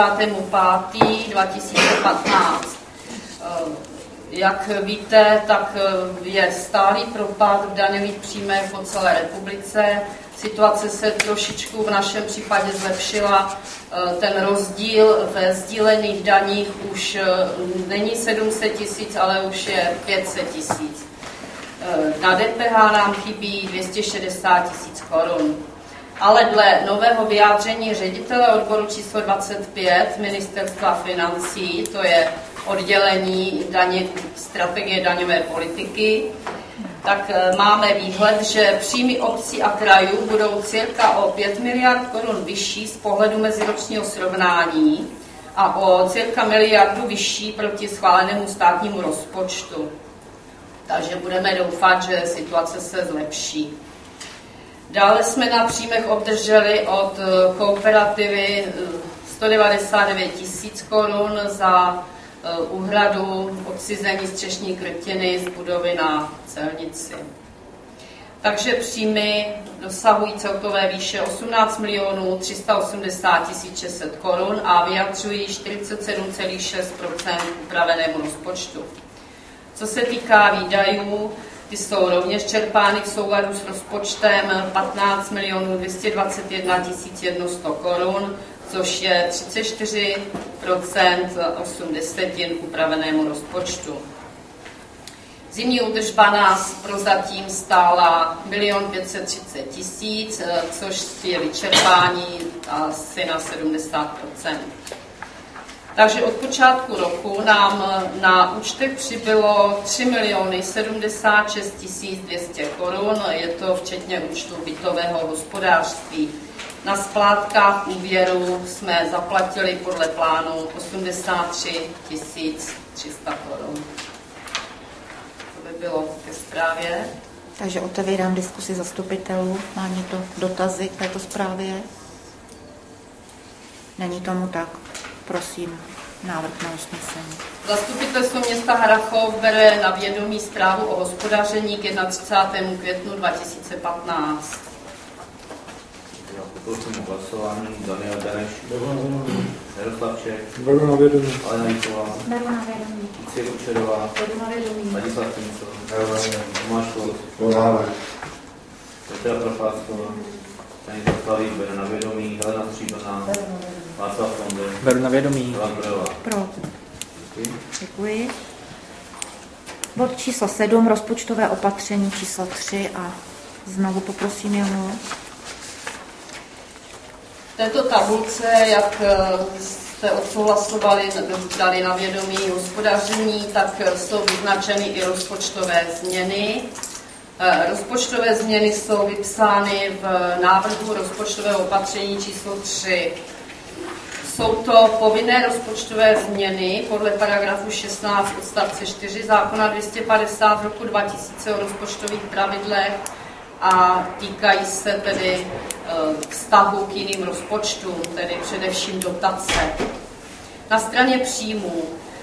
H: 31.5.2015. Jak víte, tak je stálý propad v daňových příjmech po celé republice. Situace se trošičku v našem případě zlepšila. Ten rozdíl ve sdílených daních už není 700 000, ale už je 500 000. Na DPH nám chybí 260 000 korun. Ale dle nového vyjádření ředitele odboru číslo 25 Ministerstva financí, to je oddělení strategie daňové politiky, tak máme výhled, že příjmy obcí a krajů budou cirka o 5 miliard korun vyšší z pohledu meziročního srovnání a o cirka miliardu vyšší proti schválenému státnímu rozpočtu. Takže budeme doufat, že situace se zlepší. Dále jsme na příjmech obdrželi od kooperativy 199 000 korun za úhradu odcizení střešní krytiny z budovy na Celnici. Takže příjmy dosahují celkové výše 18 380 600 korun a vyjadřují 47,6% upravenému rozpočtu. Co se týká výdajů, ty jsou rovněž čerpány v souladu s rozpočtem 15 221 100 korun, což je 34% 80 upravenému rozpočtu. Zimní údržba nás prozatím stála 1 530 000, což je vyčerpání asi na 70%. Takže od počátku roku nám na účtech přibylo 3 076 200 korun, je to včetně účtu bytového hospodářství. Na splátkách úvěru jsme zaplatili podle plánu 83 300 korun. To by bylo ke zprávě.
A: Takže otevírám diskusi zastupitelů. Má někdo dotazy k této zprávě? Není tomu tak. Prosím, návrh na usnesení.
H: Zastupitelstvo města Harrachov bere na vědomí zprávu o hospodaření k 31. květnu 2015.
B: Poprosím o hlasování. Daniel Beneš. Jaroslav Čech.
D: Beru na vědomí.
B: Alena Jíková.
F: Beru na vědomí.
B: Lucie Kučerová.
F: Beru na vědomí.
B: Ladislav Kincl. Tomáš Kloc. Petra Procházková. Stanislav Slavík bere na vědomí. Helena Stříbrná. Václav Kondren.
C: Beru na vědomí.
B: Eva Zdrojová.
A: Pro. Děkuji. Bod číslo 7, rozpočtové opatření číslo 3 a znovu poprosím Janu.
H: V této tabulce, jak jste odsouhlasovali, dali na vědomí hospodaření, tak jsou vyznačeny i rozpočtové změny. Rozpočtové změny jsou vypsány v návrhu rozpočtového opatření číslo 3. Jsou to povinné rozpočtové změny podle paragrafu 16 odstavce 4 zákona 250 z roku 2000 o rozpočtových pravidlech a týkají se tedy vztahu k jiným rozpočtům, tedy především dotace. Na straně příjmů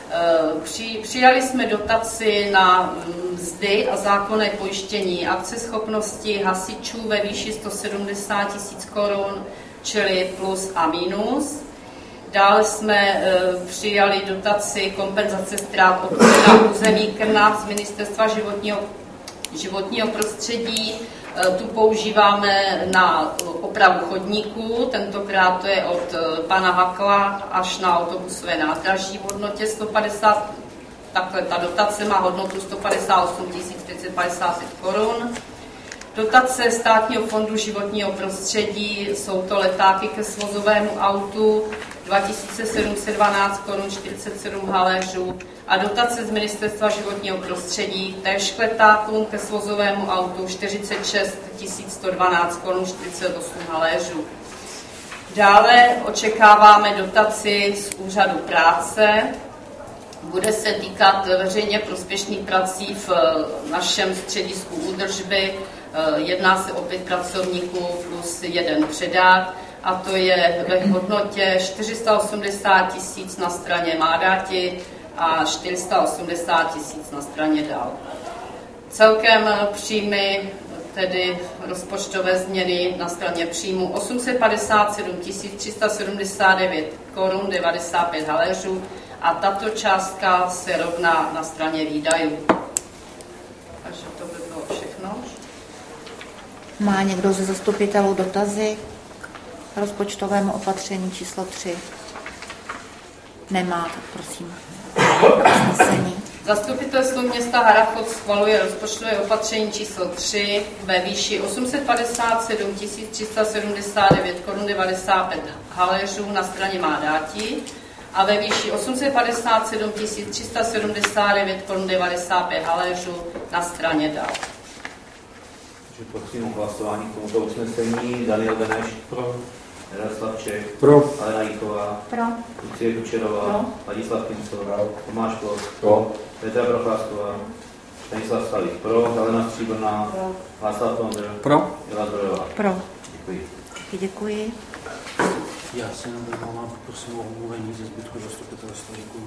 H: přijali jsme dotaci na mzdy a zákonné pojištění akceschopnosti hasičů ve výši 170 000 korun, čili plus a minus. Dále jsme přijali dotaci kompenzace ztrát odpadu na území Krnov z Ministerstva životního prostředí. Tu používáme na opravu chodníků, tentokrát to je od pana Hakla až na autobusové nádraží v hodnotě 150, takhle ta dotace má hodnotu 158 550 korun. Dotace Státního fondu životního prostředí, jsou to letáky ke svozovému autu 2712 korun 47 haléřů a dotace z Ministerstva životního prostředí též k letákům ke svozovému autu 46 112 korun 48 haléřů. Dále očekáváme dotaci z úřadu práce. Bude se týkat veřejně prospěšných prací v našem středisku údržby. Jedná se o 5 pracovníků plus 1 předák a to je ve hodnotě 480 000 na straně Mádáti a 480 000 na straně Dál. Celkem příjmy, tedy rozpočtové změny na straně příjmu 857 379 korun 95 haléřů a tato částka se rovná na straně výdajů. Takže to by bylo všechno.
A: Má někdo ze zastupitelů dotazy k rozpočtovému opatření číslo 3? Nemá, tak prosím. Usnesení.
H: Zastupitelstvo města Harrachov schvaluje rozpočtové opatření číslo 3 ve výši 857 379 korun 95 haléřů na straně Mádáti a ve výši 857 379 korun 95 haléřů na straně Dál.
B: Prosím o hlasování k tomuto usnesení. Daniel Beneš. Pro. Jaroslav Čech.
D: Pro.
B: Alena Jíková.
A: Pro.
B: Lucie Kučerová.
A: Pro.
B: Ladislav Kincel. Tomáš Kloc.
I: Pro.
B: Petra Procházková. Stanislav Stalík. Pro. Helena Stříbrná. Václav Tondr.
C: Pro.
B: Jela Zdrojová.
A: Pro.
B: Děkuji.
A: Děkuji.
J: Já se nedomluvám, prosím o omluvení ze zbytku zastupitelstva. Děkuji.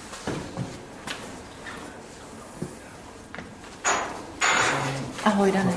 A: Ahoj, Danek.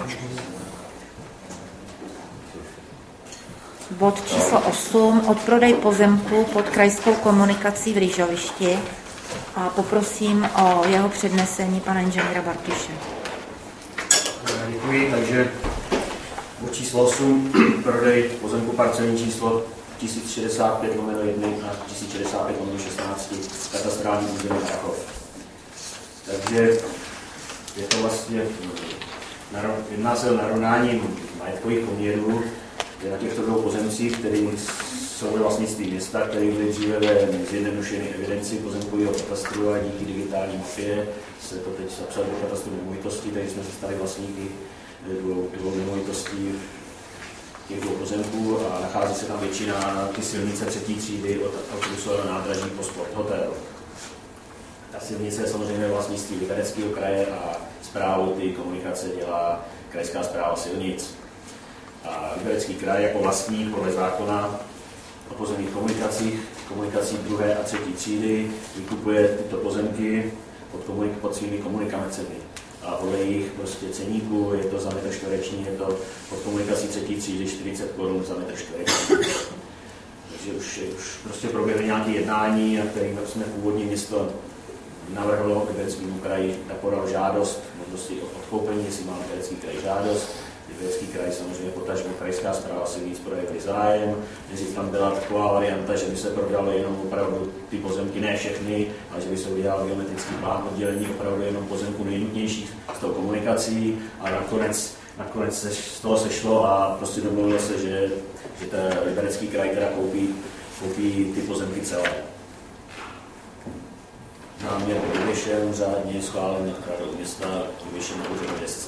A: Bod číslo 8. Odprodej pozemku pod krajskou komunikací v Rýžovišti. A poprosím o jeho přednesení pana inženýra Bartuše.
J: Děkuji, takže bod číslo 8. Prodej pozemku parcelní číslo 1065/1 a 1065/16 katastrální území Harrachov. Takže je to vlastně jedná se o narovnání majetkových poměrů na těchto dvou pozemcích, které jsou ve vlastnictví města, které byly dříve ve zjednodušené evidenci pozemkového katastru a díky digitální mapě se to teď zapsalo do katastru nemovitostí, takže jsme se stali vlastníky dvou nemovitostí těch dvou pozemků a nachází se tam většina na ty silnice 3. třídy od autobusového nádraží po Sport Hotel. Ta silnice je samozřejmě vlastnictví Libereckého kraje a správu ty komunikace dělá Krajská správa silnic. A Liberecký kraj jako vlastník podle zákona o pozemních komunikací 2. a 3. třídy vykupuje tyto pozemky pod svými komunikacemi. A podle jejich prostě ceníků je to za metr čtvereční, je to pod komunikací 3. třídy 40 korun za metr čtvereční. Takže už prostě proběhly nějaké jednání, na kterým jsme původně město navrhlo Libereckému kraji, tak podal žádost, možnosti odkoupení, jestli má Liberecký kraj žádost. Liberecký kraj samozřejmě potažmo Krajská správa silnic projevili zájem. Nejdřív tam byla taková varianta, že by se prodaly jenom opravdu ty pozemky, ne všechny, ale že by se udělal geometrický plán oddělení opravdu jenom pozemků nejnutnějších s tou komunikací a nakonec se z toho sešlo a prostě domluvilo se, že ten Liberecký kraj teda koupí skoupí ty pozemky celé. Záměr byl vyvěšen, řádně schválen radou města, vyvěšen na úřední desce.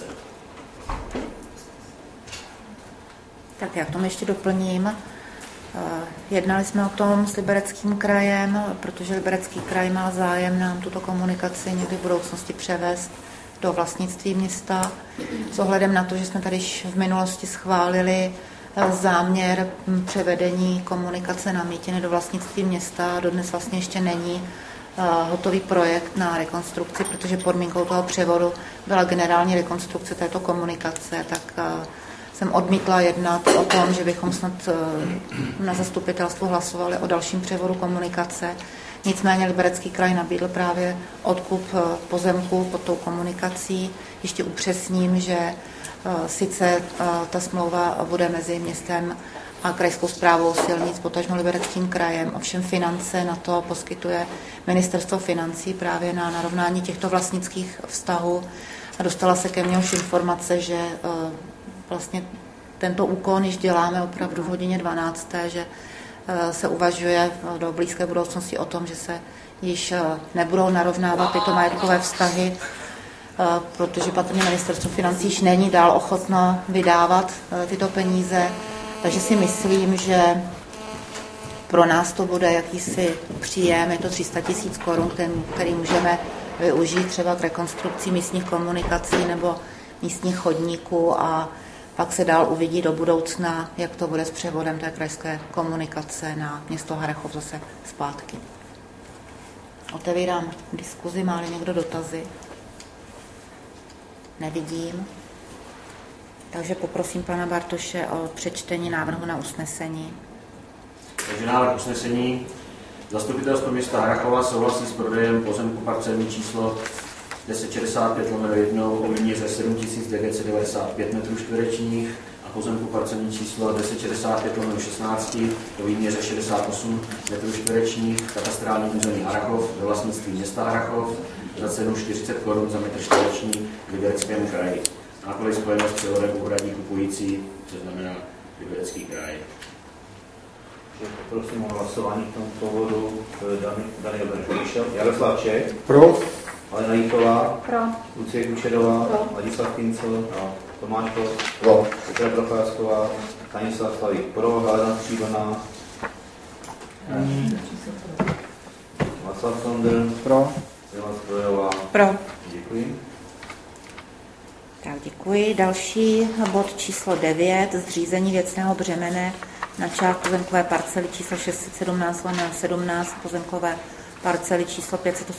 A: Tak já k tomu ještě doplním. Jednali jsme o tom s Libereckým krajem, protože Liberecký kraj má zájem nám tuto komunikaci někdy v budoucnosti převést do vlastnictví města. S ohledem na to, že jsme tady v minulosti schválili záměr převedení komunikace na Mýtiny do vlastnictví města, dodnes vlastně ještě není hotový projekt na rekonstrukci, protože podmínkou toho převodu byla generální rekonstrukce této komunikace, tak jsem odmítla jednat o tom, že bychom snad na zastupitelstvu hlasovali o dalším převodu komunikace. Nicméně Liberecký kraj nabídl právě odkup pozemku pod tou komunikací. Ještě upřesním, že sice ta smlouva bude mezi městem a krajskou správou silnic, potažmo Libereckým krajem, ovšem finance na to poskytuje Ministerstvo financí právě na narovnání těchto vlastnických vztahů. A dostala se ke mně už informace, že vlastně tento úkon již děláme opravdu v hodině 12, že se uvažuje do blízké budoucnosti o tom, že se již nebudou narovnávat tyto majetkové vztahy, protože patrně Ministerstvo financí již není dál ochotno vydávat tyto peníze. Takže si myslím, že pro nás to bude jakýsi příjem, je to 300 000 korun, který můžeme využít třeba k rekonstrukci místních komunikací nebo místních chodníků a pak se dál uvidí do budoucna, jak to bude s převodem té krajské komunikace na město Harrachov zase zpátky. Otevírám diskuzi, má-li někdo dotazy? Nevidím. Takže poprosím pana Bartoše o přečtení návrhu na usnesení.
J: Takže návrh usnesení. Zastupitelstvo města Harrachova souhlasí s prodejem pozemku parcelní číslo 1065/1 o výměře 7995 m2 a pozemku parcelní číslo 1065/16 o výměře 68 m2 katastrální území Harrachov ve vlastnictví města Harrachov za cenu 40 korun za metr čtvereční v Libereckém kraji. Náklady spojené s převodem uhradí kupující, to znamená Liberecký kraj.
B: Prosím o hlasování v tomto bodu. Daniel Beržovič, Jaroslav Čech.
D: Pro.
B: Alena Jíková.
F: Pro.
B: Lucie Kučerová.
F: Pro.
B: Ladislav Kincel. Tomáš Klos. Pro. Petra Procházková. Stanislav Slavík. Pro. Helena Stříbrná. Václav Kondr.
C: Pro.
B: Jela Strojová.
A: Pro.
B: Děkuji.
A: Tak děkuji. Další bod číslo 9, zřízení věcného břemene na část pozemkové parcely číslo 617/17, pozemkové parcely číslo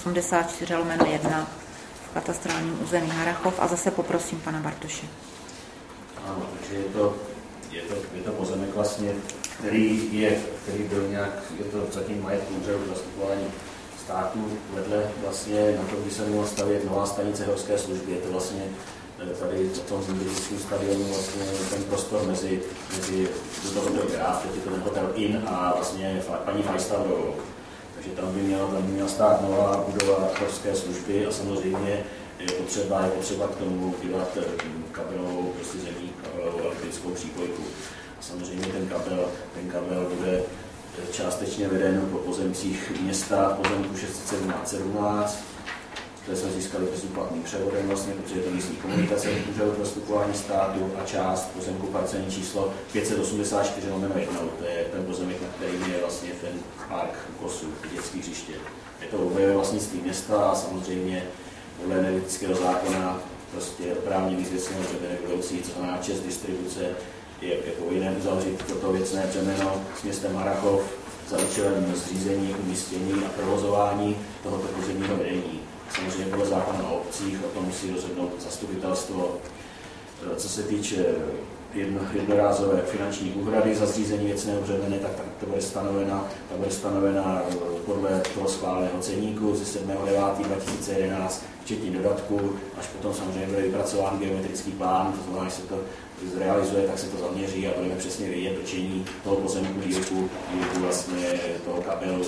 A: 584/1 v katastrálním území Harrachov. A zase poprosím pana Bartoše.
J: Ano, takže je to pozemek vlastně, který byl nějak, je to zatím majetku úřadu zastupování státu vedle vlastně na to, kdy se měla stavět nová stanice horské služby. Je to vlastně tady v tom zemědělském stadionu vlastně ten prostor mezi tohoto graf, je to ten hotel Inn a vlastně paní Fajstavrovou. Takže tam by měla stát nová budova horské služby a samozřejmě je potřeba k tomu udělat kabelovou prostě zemní kabelovou elektrickou přípojku. A samozřejmě ten kabel bude částečně veden po pozemcích města, pozemku 617/17, které jsme získali bezúplatným převodem vlastně, protože je to místní komunikace úřadu pro zastupování státu a část pozemku parcelní číslo 584/1, to je ten pozemek, na kterým je vlastně ten park Kosu, dětský hřiště. Je to ve vlastnictví města a samozřejmě podle energetického zákona prostě oprávněný z věcného břemene budoucí, co znamená čest distribuce, je povinné uzavřít toto věcné břemeno s městem Harrachov za účelem zřízení, umístění a provozování tohoto pozemního vedení. Samozřejmě podle zákona o obcích, o tom musí rozhodnout zastupitelstvo. Co se týče jednorázové finanční úhrady za zřízení věcného břemene, tak to bude stanovena podle toho schváleného ceníku ze 7.9.2011, včetně dodatku, až potom samozřejmě bude vypracován geometrický plán, to znamená, že se to zrealizuje, tak se to zaměří a budeme přesně vědět točení toho pozemku, dílku vlastně toho kabelu,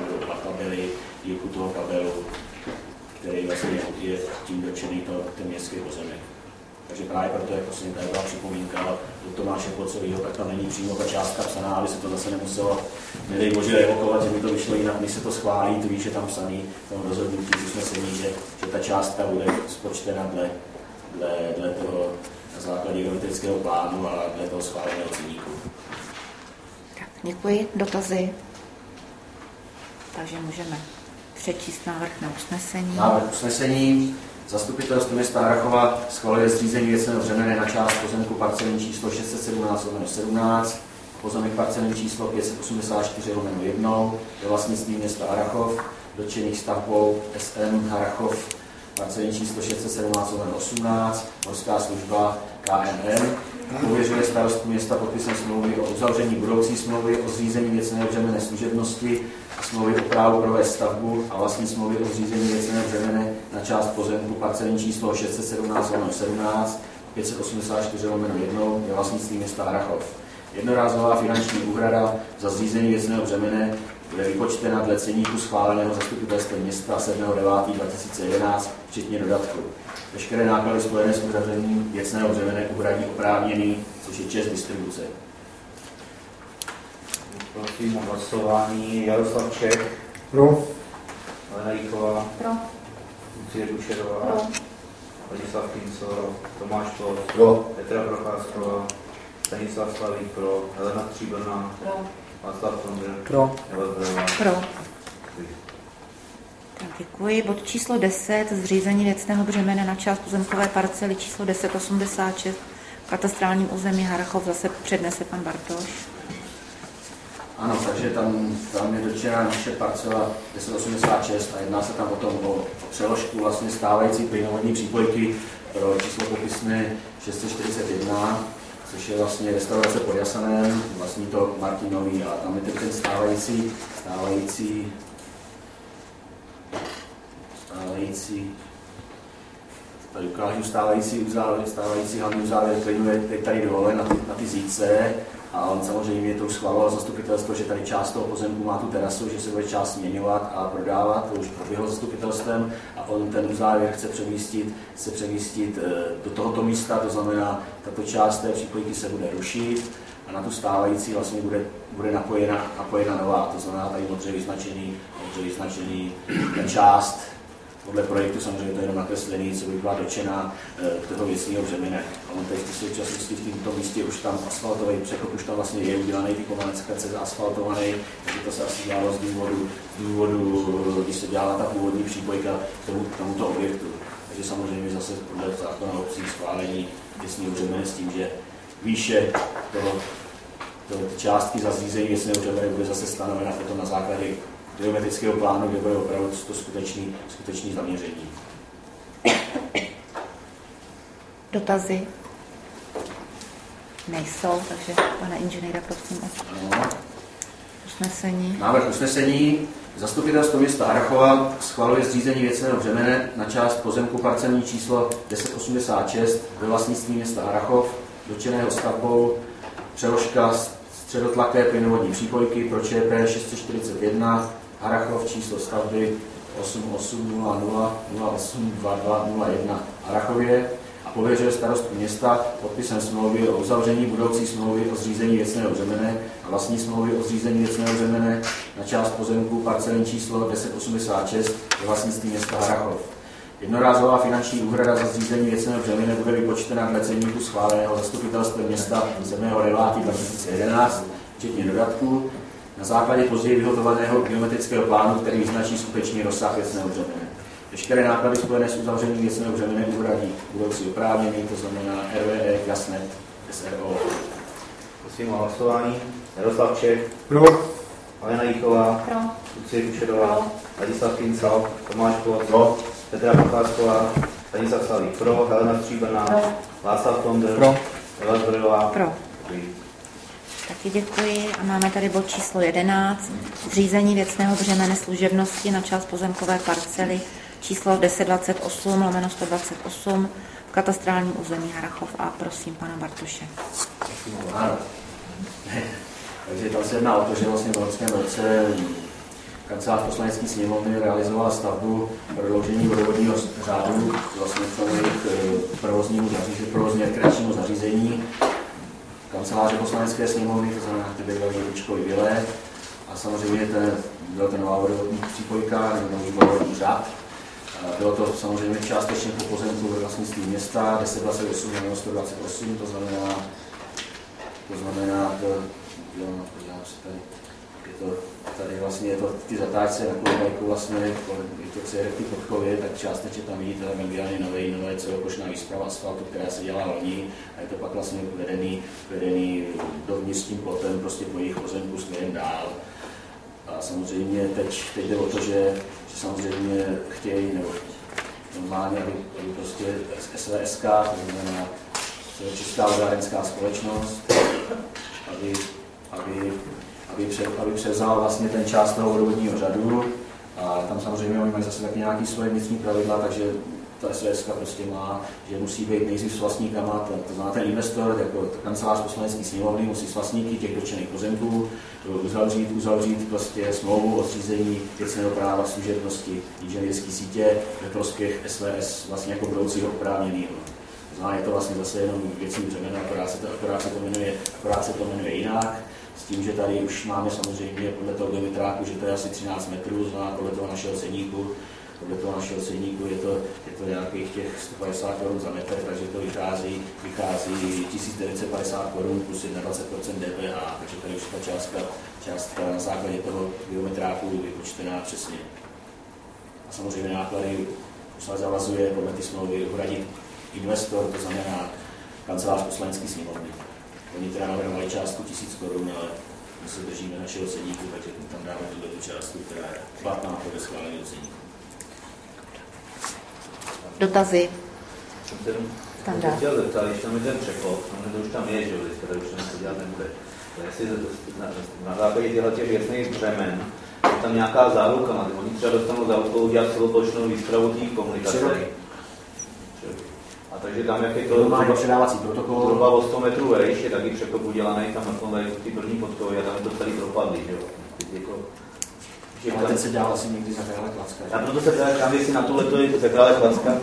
J: dílku toho kabelu, který vlastně je tím dotčený ten městský pozemek. Takže právě proto, jak vlastně tady byla připomínka do Tomáše Plocovýho, tak tam není přímo ta částka psaná, aby se to zase nemuselo, nedej bože, evokovat, že by to vyšlo jinak, než se to schválí, to víš, že tam psaný v tom rozhodnutí z usnesení, že ta částka bude spočtena dle toho na základě geometrického plánu a dle toho schváleného ceníku.
A: Děkuji. Dotazy? Takže můžeme přečíst návrh na usnesení.
J: Návrh usnesení. Zastupitelstvo města Harrachova schvaluje zřízení věcného břemene na část pozemku parcelní číslo 617/17, pozemek parcelní číslo 584/1 ve vlastnictví města Harrachov, dotčených stavbou SM Harrachov, parcelní číslo 617/18, Morská služba KMN. Pověřuje starostu města podpisem smlouvy o uzavření budoucí smlouvy o zřízení věcného břemene služebnosti, smlouvy o právu provést stavbu a vlastní smlouvy o zřízení věcného břemene na část pozemku parcelní číslo 617/17, 584/1 ve vlastnictví města Harrachov. Jednorázová finanční úhrada za zřízení věcného břemene bude vypočtena dle ceníku schváleného zastupitelstvem města 7.9.2011, včetně dodatku. Veškeré náklady spojené s uzavřením věcného břemene uhradí oprávněný, což je ČEZ distribuce.
B: Prosím o hlasování. Jaroslav Čech.
D: Pro.
B: Alena Jíková.
F: Pro.
B: Lucie Dušerová.
F: Pro.
B: Ladislav Kincel. Tomáš Ploc.
I: Pro.
B: Petra Procházková. Stanislav Slavík. Pro. Helena Stříbrná.
F: Pro.
B: Václav Tondr.
C: Pro.
B: Eva Zbrojová.
A: Pro. Tak děkuji. Bod číslo 10. Zřízení věcného břemene na část pozemkové parcely číslo 1086 v katastrálním území Harrachov zase přednese pan Bartoš.
J: Ano, takže tam je dotčená naše parcela 1086 a jedná se tam o přeložku vlastně stávající plynovodní přípojky pro číslo popisné 641, což je vlastně restaurace pod Jasanem, vlastní to Martinový a tam je teď ten stávající tady ukážu stávající hlavní uzávěr plynuje teď tady dole na ty zíce a on samozřejmě to už schválilo zastupitelstvo, že tady část toho pozemku má tu terasu, že se bude část měňovat a prodávat, to už proběhlo zastupitelstvem a on ten uzávěr chce přemístit do tohoto místa, to znamená, tato část té přípojky se bude rušit a na tu stávající vlastně bude napojena nová, to znamená tady modře vyznačený ta část. Podle projektu samozřejmě to je jenom nakreslený, co by byla dotčená toho věcného břemene. A on teď v současnosti v tomto místě už tam asfaltový přechod, už tam vlastně je udělaný, ty Komeneckace zaasfaltovaný, takže to se asi dělalo z důvodu, když se dělala ta původní přípojka k tomuto objektu. Takže samozřejmě zase podle zákona o obcí schválení věcného břemene s tím, že výše ty částky za zřízení věcného břemene bude zase stanovena potom na základě geometrického plánu, kde bude opravdu to skutečný zaměření.
A: Dotazy? Nejsou, takže pane inženýra, prosím o usnesení.
J: Návrh usnesení. Zastupitelstvo města Harrachova schvaluje zřízení věcného břemene na část pozemku parcelní číslo 1086 ve vlastnictví města Harrachov, dotčeného stavbou přeložka středotlaké plynovodní přípojky pro ČP 641 Harrachov, číslo stavby 8800082201 Harrachově a pověřuje starostu města podpisem smlouvy o uzavření budoucí smlouvy o zřízení věcného břemene a vlastní smlouvy o zřízení věcného břemene na část pozemku parcelní číslo 1086 ve vlastnictví města Harrachov. Jednorázová finanční úhrada za zřízení věcného břemene bude vypočtena dle ceníku schváleného zastupitelstvem města 7.9.2011, včetně dodatku, na základě později vyhotoveného geometrického plánu, který vyznačí skutečný rozsah věcného břemene. Veškeré náklady spojené s uzavřením věcného břemene uhradí budoucí oprávnění, to znamená RVE, Jasnet, SRO.
B: Prosím o hlasování. Jaroslav Čech.
D: Pro.
B: Alena Jíková.
F: Pro.
B: Lucie Dušerová.
F: Pro.
B: Ladislav Kincel. Tomáš Ploc. Pro. Petra Procházková. Stanislav Slavík. Pro. Helena Stříbrná.
F: Pro.
B: Václav Tondr.
C: Pro.
B: Eva Zbrojová.
A: Pro. Taky děkuji a máme tady bod číslo 11. Zřízení věcného břemene služebnosti na část pozemkové parcely číslo 1028/128 v katastrálním území Harrachov a prosím pana Bartoše.
J: Ano. Takže tam se jedná o to, že vlastně v loňském roce kancelář poslanecké sněmovny realizovala stavbu prodloužení vodovodního řádu vlastně provozně rekreačního zařízení kanceláře poslanecké sněmovny, to znamená, že bývaly Ručkovy vile, a samozřejmě byla to nová vodovodní přípojka, nebo nový vodovodní řád. Bylo to samozřejmě částečně po pozemku ve vlastnictví města, 1028 nebo 128, to znamená, tady vlastně je to ty zatáčce na kolobajku, vlastně je to celé ty podchovy, tak částečně tam vidíte mediálně nové celoplošná výsprava asfaltu, která se dělá loni, a je to pak vlastně vedený dovnitř tím plotem prostě po jejich pozemku směrem dál. A samozřejmě teď jde o to, že samozřejmě chtějí, nebo normálně, aby prostě SVSK, to znamená Česká vodárenská společnost, aby převzal vlastně ten část toho vodovodního řadu, a tam samozřejmě oni mají zase taky nějaké svoje vnitřní pravidla, takže ta SVSK prostě má, že musí být nejdřív s vlastníkama, to znamená ten investor, jako kancelář poslanecké sněmovny, musí s vlastníky těch dotčených pozemků uzavřít prostě smlouvu o zřízení věcného práva služebnosti inženýrské sítě ve prospěch SVS vlastně jako budoucího oprávněného. To znamená, je to vlastně zase jenom věcný břemeno, akorát se to jmenuje jinak, s tím, že tady už máme samozřejmě podle toho geometráku, že to je asi 13 metrů, znamená podle toho našeho ceníku je to nějakých těch 150 korun za metr, takže to vychází 1950 korun plus 21% DPH, takže tady už ta částka na základě toho geometráku vypočtená přesně. A samozřejmě náklady se zavazuje podle ty smlouvy uhradit investor, to znamená kancelář poslanecké sněmovny. Oni teda navrhovali částku 1000 korun, ale my se držíme našeho ceníku, takže tam dáme tuto částku, která je platná pro schválení ceníku.
A: Dotazy?
B: Jsem se chtěl zeptat, když tam je ten překlop, to už tam je, že tady už se dělat nebude. Jestli na základě těch věcných břemen je tam nějaká záruka, oni třeba dostanou záruku udělat celoplošnou výstravu těch komunikací. A takže tam, jak je to zhruba o 100 metrů vejš, je taky překop udělaný tam na tom tady ty první podkovy a tam je to celý propadlý, že jo.
J: Ale ten se dělal asi někdy za Krále Klacka.
B: Já proto se ptám, jestli na tohleto je to za Krále Klacka.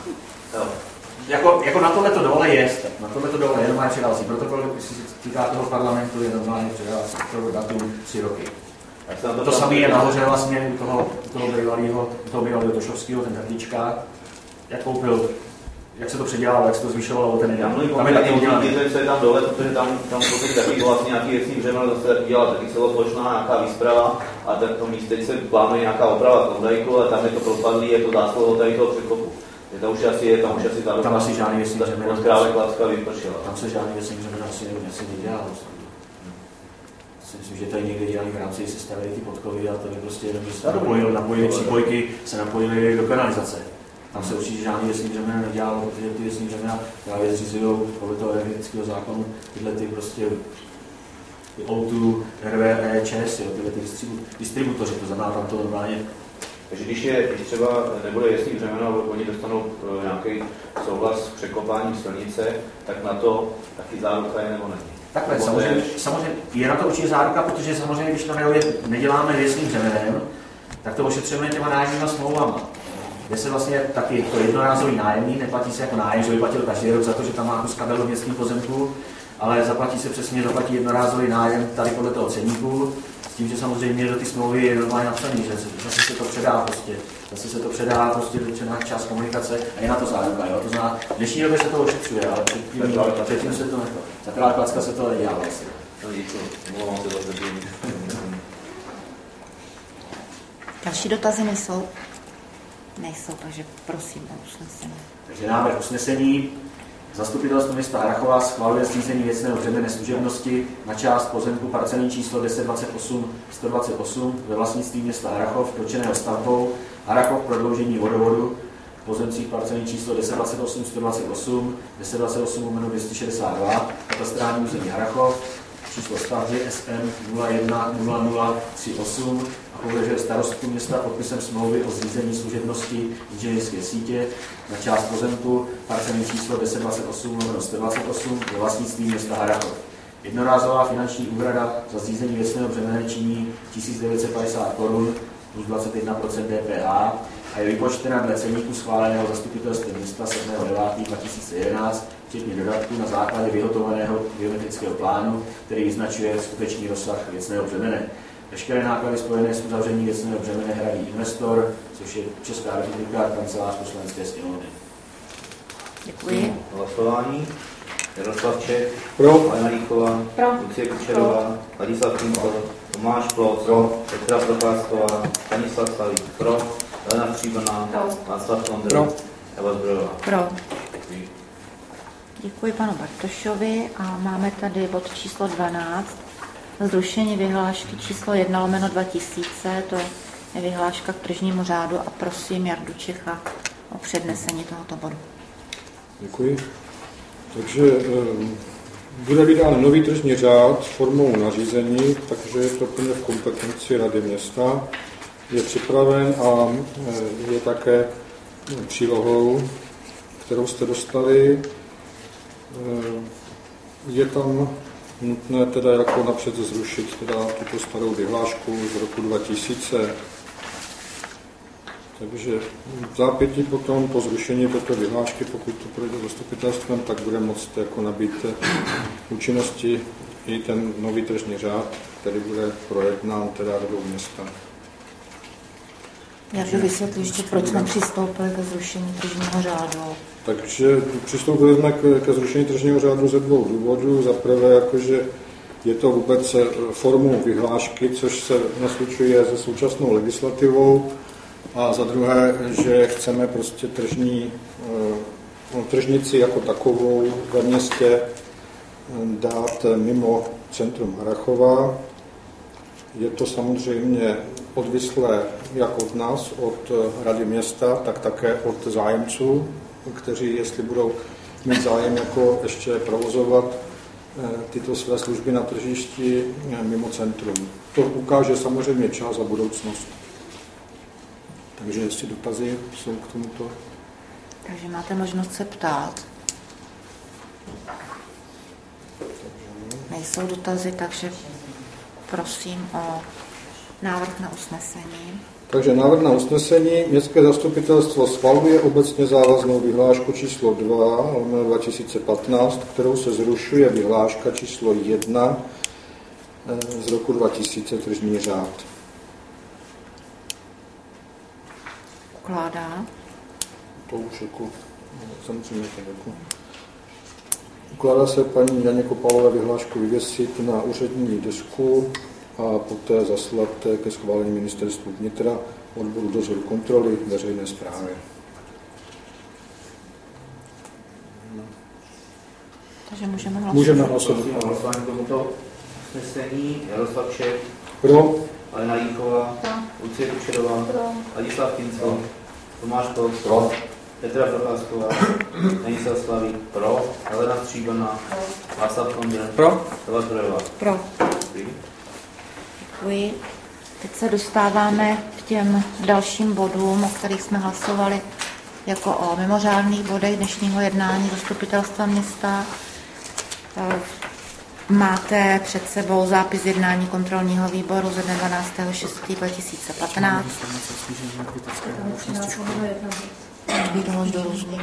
J: Jako na tohleto dole jest, je normálně předávací protokol, když se týká toho parlamentu, je normálně předávací datum 3 roky. To samé je nahoře vlastně u toho bývalého Tošovského, ten hrdlička, jak koupil, jak se to předělalo, jak se to zvyšovalo,
B: já mluvím konkrétně, co je tam dole, protože tam pokud taky vlastně nějaký věcný břemeno, zase taky dělá taky celoplošná nějaká výsprava a tak to místě se plánuje nějaká oprava klondajku a tam je to propadlý, je to zásluho tady toho překopu. Tam už asi zároveň.
J: Tam asi žádný věcný břemeno.
B: Od Krále Klacka vypršela.
J: Tam se žádný věcný břemeno asi nedělal. Myslím, že tady někde dělali v rámci, se stavili ty podkovy a tady prostě jenom napojili přípojky, se napojili do kanalizace. Tam se určitě žádný věcný břemeno nedělalo, protože ty věcný břemena právě zřizují podle toho energetického zákonu tyhle ty prostě O2, RVE, ČES, tyhle ty distributoři, to znamená tam to normálně.
B: Takže když třeba nebude věcný břemeno, oni dostanou nějaký souhlas s překopáním silnice, tak na to taky záruka je nebo není?
J: Takhle, samozřejmě je na to určitě záruka, protože samozřejmě, když to neděláme věcným břemenem, tak to ošetřujeme těma nájemníma smlouvama. Kde se vlastně taky to jednorázový nájemný, neplatí se jako nájem, že by platil každý rok za to, že tam má kus kabelu v městském pozemku, ale zaplatí jednorázový nájem tady podle toho ceníku, s tím, že samozřejmě do ty smlouvy je normálně napsaný, že zase se to předá dotčená část komunikace a je na to záruka. Jo? To znamená, v dnešní době se to ošetřuje, ale předtím se to neto. Za Krále Klacka se to nedělá vlastně.
A: Další dotazy nejsou? Nejsou, takže prosím o usnesení.
J: Takže návrh usnesení. Zastupitelstvo města Harrachova schvaluje zřízení věcného břemene služebnosti na část pozemku parcelní číslo 1028-128 ve vlastnictví města Harrachov dotčeného stavbou Harrachov prodloužení vodovodu v pozemcích parcelní číslo 1028-128, 1028/262, katastrální území Harrachov, číslo stavby SM 010038 a pověřuje starostu města podpisem smlouvy o zřízení služebnosti inženýrské sítě na část pozemku parcelní číslo 1028/128 ve vlastnictví města Harrachov. Jednorázová finanční úhrada za zřízení věcného břemene činí 1950 korun plus 21% DPH a je vypočtena dle ceníku schváleného zastupitelstvem města 7.9.2011, včetně dodatku na základě vyhotoveného geometrického plánu, který vyznačuje skutečný rozsah věcného břemene. Veškeré náklady spojené s uzavřením věcného břemene hradí investor, což je Česká republika, kancelář Poslanecké sněmovny.
A: Děkuji.
B: Hlasování. Jaroslav Čech.
D: Pro.
B: Alena Jíchová.
F: Pro.
B: Lucie Kučerová. Ladislav Kincl. Tomáš Ploc. Pro. Petra Procházková. Stanislav Slavík. Pro. Helena Stříbrná.
F: Pro.
B: Václav Kondr.
C: Pro.
B: Eva Zbrojová.
A: Pro. Děkuji panu Bartošovi a máme tady bod číslo 12. Zrušení vyhlášky číslo 1/2000, to je vyhláška k tržnímu řádu a prosím Jardu Čecha o přednesení tohoto bodu.
D: Děkuji. Takže bude vydán nový tržní řád formou nařízení, takže je to plně v kompetenci Rady města. Je připraven a je také přílohou, kterou jste dostali. Je tam nutné teda jako napřed zrušit teda tuto starou vyhlášku z roku 2000. Takže v zápětí potom po zrušení této vyhlášky, pokud to projde zastupitelstvem, tak bude moct jako nabít účinnosti i ten nový tržní řád, který bude projednán teda Radou města.
A: Já bych vysvětlil ještě, proč jsme přistoupili ke zrušení tržního řádu.
D: Takže přistoupili jsme ke zrušení tržního řádu ze dvou důvodů. Za prvé, jakože je to vůbec formou vyhlášky, což se neslučuje se současnou legislativou. A za druhé, že chceme prostě tržnici jako takovou ve městě dát mimo centrum Harrachova. Je to samozřejmě odvislé jak od nás, od Rady města, tak také od zájemců, kteří, jestli budou mít zájem jako ještě provozovat tyto své služby na tržišti mimo centrum. To ukáže samozřejmě čas a budoucnost. Takže jestli dotazy jsou k tomuto.
A: Takže máte možnost se ptát. Nejsou dotazy, takže prosím o návrh na usnesení.
D: Takže návrh na usnesení. Městské zastupitelstvo schvaluje obecně závaznou vyhlášku číslo 2/2015, kterou se zrušuje vyhláška číslo 1 z roku 2000 tržní řád.
A: Ukládá.
D: To už jako samozřejmě tak jako. Ukládá se paní Janě Kopalové vyhlášku vyvěsit na úřední desku a poté zaslat ke schválení ministerstvu vnitra odboru dozoru kontroly veřejné správy.
A: Takže můžeme hlasovat.
D: Můžeme hlasovat.
B: Hlasování tomuto usnesení. Jaroslav Čech.
D: Pro.
B: Alena Jíchová. Lucie Kučerová. Ladislav Kincl. Tomáš Ploc.
I: Pro.
B: Petra Procházková. Stanislav Slavík. Pro. Helena Stříbrná. Václav Kondr.
C: Pro.
B: Eva Zbrojová.
A: Pro. Děkuji. Teď se dostáváme k těm dalším bodům, o kterých jsme hlasovali jako o mimořádných bodech dnešního jednání zastupitelstva města. Máte před sebou zápis jednání kontrolního výboru ze dne 12.6.2015. Výdolož do různých.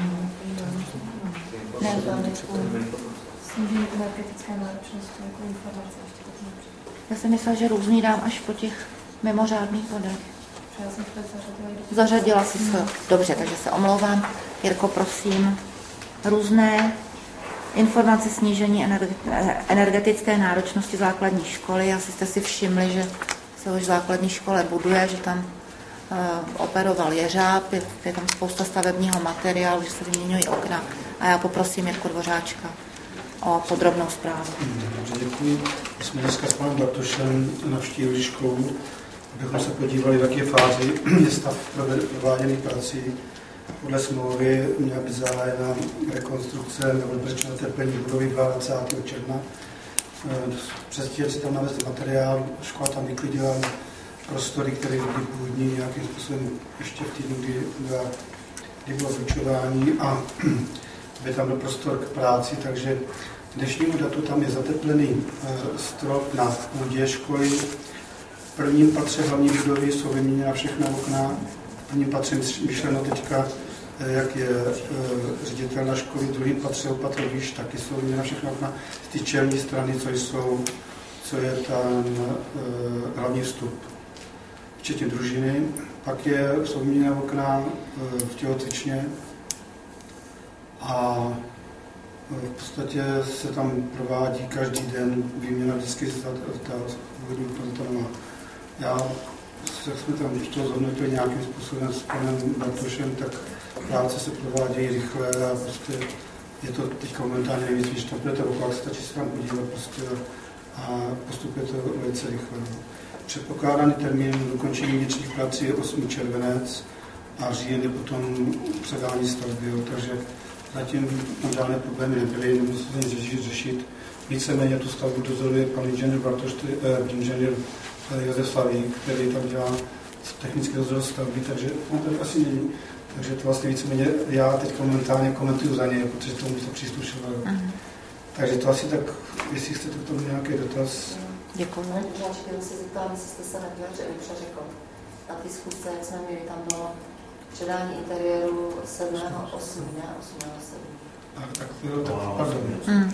F: Snížení energetické náročnosti jako informace.
A: Já jsem myslela, že různý dám až po těch mimořádných bodech.
F: Já jsem to
A: Zařadila si to. Dobře, takže se omlouvám. Jirko, prosím. Různé informace snížení energetické náročnosti základní školy. Asi jste si všimli, že se už v základní škole buduje, že tam operoval jeřáb, je tam spousta stavebního materiálu, že se vyměňují okna. A já poprosím Jirku Dvořáčka o podrobnou zprávu.
K: Dobře, děkuji. My jsme dneska s panem Bartošem navštívili školu, abychom se podívali, v jaké fázi je stav prováděných prací. Podle smlouvy měla být zahájena rekonstrukce nebo bezpečné teplení budovy 22. června. Předtím si tam navezli materiál, škola tam vyklidila prostory, které byly původní nějakým způsobem ještě v týdnu, kdy bylo vyučování a by tam byl prostor k práci, takže dnešnímu datu tam je zateplený strop na půdě školy, prvním patře hlavní budovy jsou vyměněna všechna okna. V prvním patře myšleno teďka, jak je ředitel na školy, v druhém patře opatr výš, taky jsou vyměněna všechna okna. Ty čelní strany, co je tam hlavní vstup, včetně družiny. Pak jsou vyměněna okna v tělocvičně a v podstatě se tam provádí každý den výměna vždycky ta původní okna. Jak jsme tam to zhodnotili nějakým způsobem s panem Bartošem, tak práce se provádějí rychle a prostě je to teď momentálně nejvíc, když tam budete okolo, stačí se tam podívat prostě a postupuje to velice rychle. Předpokládaný termín dokončení vnitřních prací je 8. červenec a říjen je potom předání stavby, takže zatím tam žádné problémy nebyly, nemusí se nic řešit. Víceméně tu stavbu dozoruje pan inženýr Bartoš, inženýr Josef Slavík, který tam dělá technický dozor stavby, takže on tady asi není. Takže to vlastně víceméně já teď momentálně komentuju za něj, protože tomu to příslušelo. Takže to asi tak, jestli chcete k tomu nějaký dotaz.
F: Děkuji. Já se zeptám, jestli jste se nepřeřekl. Na té schůzce, jak jsme měli, tam bylo předání interiéru 7.8., ne 8.7.
K: Tak pardon.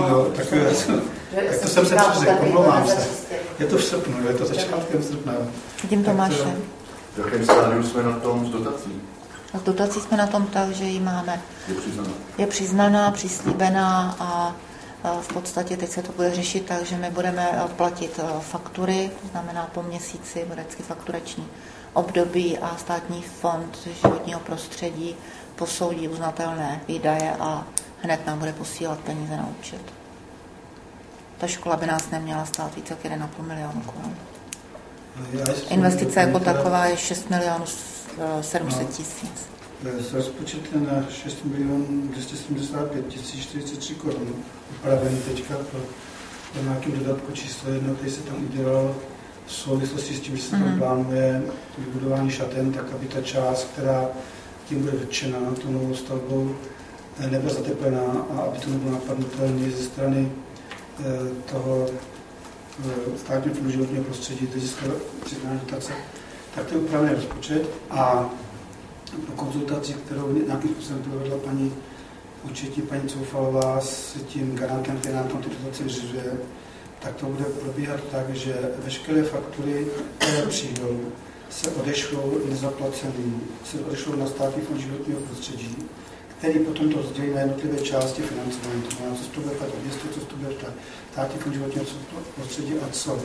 K: Tak to jsem se přeřekl, omlouvám se. Je to v srpnu, je to začátkem srpna.
A: Vidím Tomáše.
I: V jakém stádiu jsme na tom s dotací?
A: S dotací jsme na tom tak, že ji máme. Je přiznaná, přislíbená a v podstatě teď se to bude řešit tak, že my budeme platit faktury, to znamená po měsíci bude vždycky fakturační období a Státní fond životního prostředí posoudí uznatelné výdaje a hned nám bude posílat peníze na účet. Ta škola by nás neměla stát více jak 1,5 milionu korun. Investice jako taková je 6 milionů 700 tisíc.
K: Rozpočet je na 6 milionů 275 043 korun. Upravený teďka pro nějakým dodatku číslo 1, který se tam udělal v souvislosti s tím, že se tam plánuje vybudování šaten, tak aby ta část, která tím bude dotčena tou novou stavbou, nebyla zateplená a aby to nebylo napadnutelné ze strany toho Státního fondu životního prostředí, kde získal přiznání dotace, tak to je upravený rozpočet a po konzultaci, kterou nějakým způsobem provedla paní účetní paní Coufalová s tím garantem, který nám tam ty dotace vyřizuje, tak to bude probíhat tak, že veškeré faktury, které přijdou, se odešlou nezaplacený, se odešlou na Státní fond životního prostředí, který potom to rozdělí na jednotlivé části financování. To znamená, co to bude platit město, co to bude platit Státní fond životního prostředí a co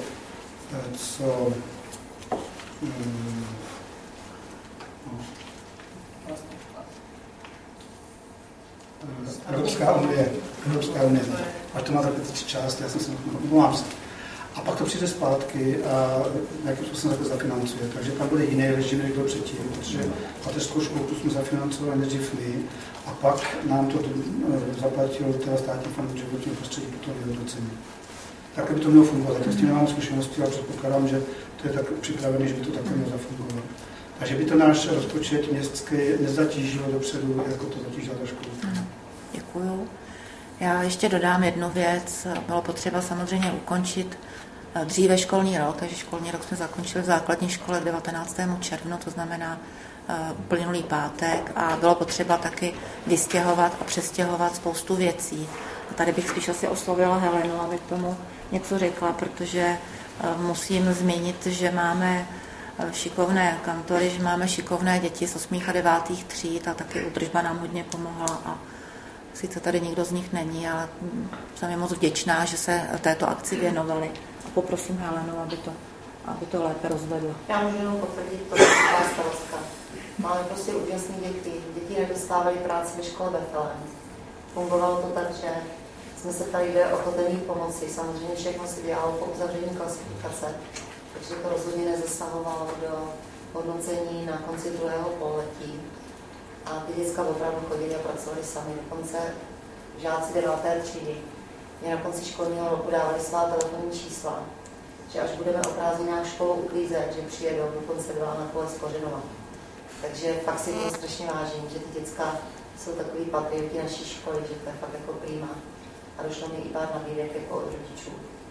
K: Evropská unie. Až to má takové 3 části, já jsem se omlouvám se. A pak to přijde zpátky a nějakým způsobem se to zafinancuje. Takže tam bude jiný režim, než byl předtím, protože mateřskou školu tu jsme zafinancovali nejdřív my a pak nám to zaplatilo teda Státní fond životního prostředí po tom vyhodnocení. Tak by to mělo fungovat. Tak s tím nemám zkušenosti, ale předpokládám, že to je tak připravené, že by to takhle mělo zafungovat. Takže by to náš rozpočet městský nezatížilo dopředu, jako to zatížila ta škola.
A: Děkuju. Já ještě dodám jednu věc. Bylo potřeba samozřejmě ukončit dříve školní rok, takže školní rok jsme zakončili v základní škole 19. červnu, to znamená uplynulý pátek a bylo potřeba taky vystěhovat a přestěhovat spoustu věcí. A tady bych spíš asi oslovila Helenu, aby k tomu něco řekla, protože musím zmínit, že máme šikovné kantory, že máme šikovné děti z 8. a 9. tříd a taky údržba nám hodně pomohla a sice tady nikdo z nich není, ale jsem je moc vděčná, že se této akci věnovali. A poprosím Helenu, aby to lépe rozvedla.
F: Já můžu jenom potvrdit to, že je starostka. Máme prostě úžasné děti. Děti nedostávají práci ve škole Bethlehem. Fungovalo to tak, že jsme se tady jde o ochotení pomoci. Samozřejmě všechno se dělalo po uzavření klasifikace, takže to rozhodně nezasahovalo do hodnocení na konci druhého pololetí. A ty děcka opravdu chodili a pracovali sami. Dokonce žáci 9. třídy mě na konci školního roku dávali svá telefonní čísla, že až budeme o prázdninách školu uklízet, že přijedou dokonce 2 na kole z Kořenova. Takže fakt si to strašně vážím, že ty děcka jsou takový patrioti naší školy, že to je fakt jako prima. A došlo mi i pár nabídek jako od rodičů.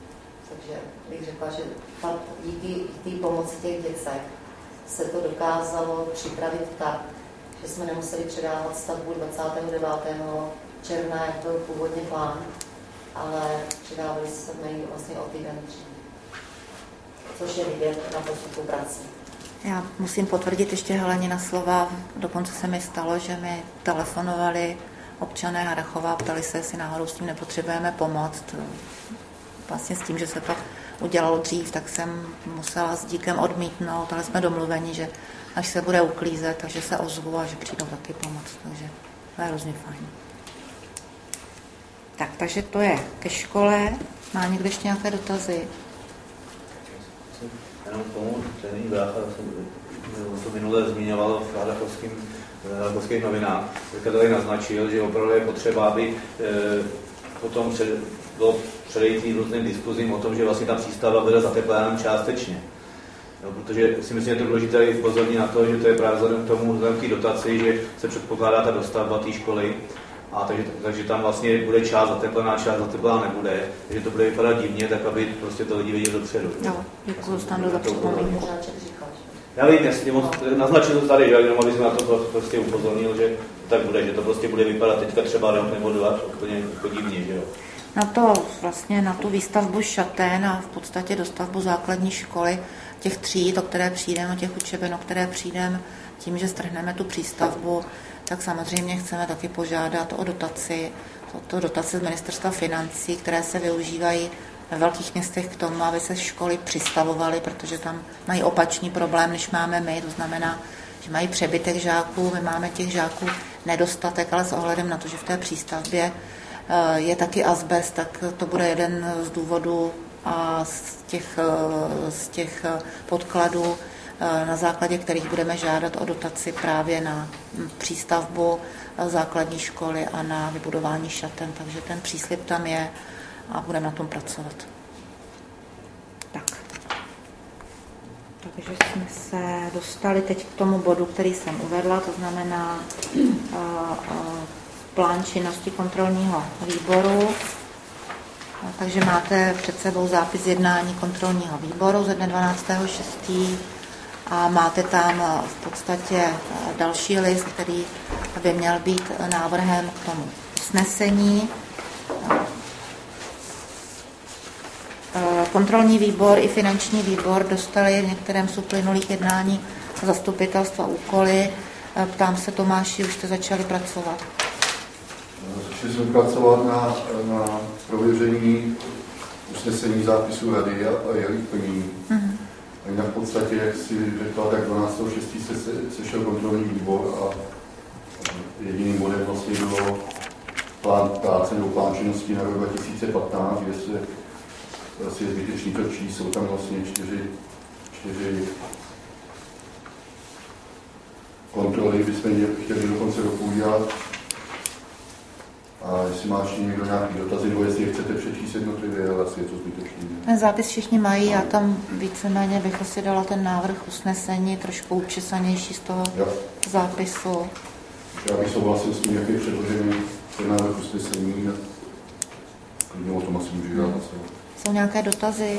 F: Takže bych řekla, že díky té pomoci těch děcek se to dokázalo připravit tak, že jsme nemuseli předávat stavbu 29. června, jak byl původně plán, ale předávali jsme ji vlastně o týden dřív, což je vidět na postupu prací.
A: Já musím potvrdit ještě Helenina slova. Dokonce se mi stalo, že mi telefonovali občané Harrachova, ptali se, jestli náhodou s tím nepotřebujeme pomoct. Vlastně s tím, že se to udělalo dřív, tak jsem musela s díkem odmítnout, ale jsme domluveni, že až se bude uklízet, takže se ozvu a že přijdou taky pomoct. Takže to je hrozně fajn. Tak, takže to je ke škole. Má někdo ještě nějaké dotazy?
B: Jenom k tomu, trenér Brácha, to minule zmiňovalo v Harrachovských novinách, tak tady naznačil, že opravdu je potřeba, aby potom bylo předejít různým diskuzím o tom, že vlastně ta přístava byla zateplána částečně. No, protože si myslím, že to je důležité upozornit na to, že to je právě vzhledem k tomu velký dotaci, že se předpokládá ta dostavba té školy, a takže tam vlastně bude část zateplená, část zateplená nebude, takže to bude vypadat divně, tak aby prostě to lidi viděli dopředu.
A: Jo, děkuji, Stando, za připomínku.
B: Já vím, jestli naznačil to tady, že jenom aby jsme na to prostě upozornil, že tak bude, že to prostě bude vypadat teďka třeba rok nebo dva, úplně divně, že jo.
A: Na tu výstavbu šatén a v podstatě dostavbu základní školy, těch tříd, o které přijdeme, těch učeben, o které přijdeme, tím, že strhneme tu přístavbu, tak samozřejmě chceme taky požádat o dotaci. To dotace z Ministerstva financí, které se využívají ve velkých městech k tomu, aby se školy přistavovaly, protože tam mají opačný problém, než máme my. To znamená, že mají přebytek žáků, my máme těch žáků nedostatek, ale s ohledem na to, že v té přístavbě je taky azbest, tak to bude jeden z důvodů a z těch podkladů, na základě kterých budeme žádat o dotaci právě na přístavbu základní školy a na vybudování šaten. Takže ten příslib tam je a budeme na tom pracovat. Tak. Takže jsme se dostali teď k tomu bodu, který jsem uvedla, to znamená plán činnosti kontrolního výboru. Takže máte před sebou zápis jednání kontrolního výboru ze dne 12.6. a máte tam v podstatě další list, který by měl být návrhem k tomu usnesení. Kontrolní výbor i finanční výbor dostali v některém z uplynulých jednání zastupitelstva úkoly. Ptám se, Tomáši, už jste začali pracovat?
I: Začali jsme pracovat na prověření usnesení zápisu rady a jejich plnění. Mm-hmm. A jinak v podstatě, jak si řekla, tak 12.6. se sešel kontrolní výbor a jediným bodem vlastně bylo plán práce nebo plán činnosti na rok 2015, kde se asi je zbytečný to číst, jsou tam vlastně čtyři kontroly, bychom chtěli do konce roku udělat. A jestli máš někdo nějaký dotazy, nebo jestli je chcete přečíst jednotlivě, ale asi je to zbytečný.
A: Ten zápis všichni mají, já tam víceméně bych asi dala ten návrh usnesení, trošku učesanější z toho zápisu.
I: Já bych souhlasil s tím, jak je předložený ten návrh usnesení, klidně o tom asi můžu dát.
A: Jsou nějaké dotazy?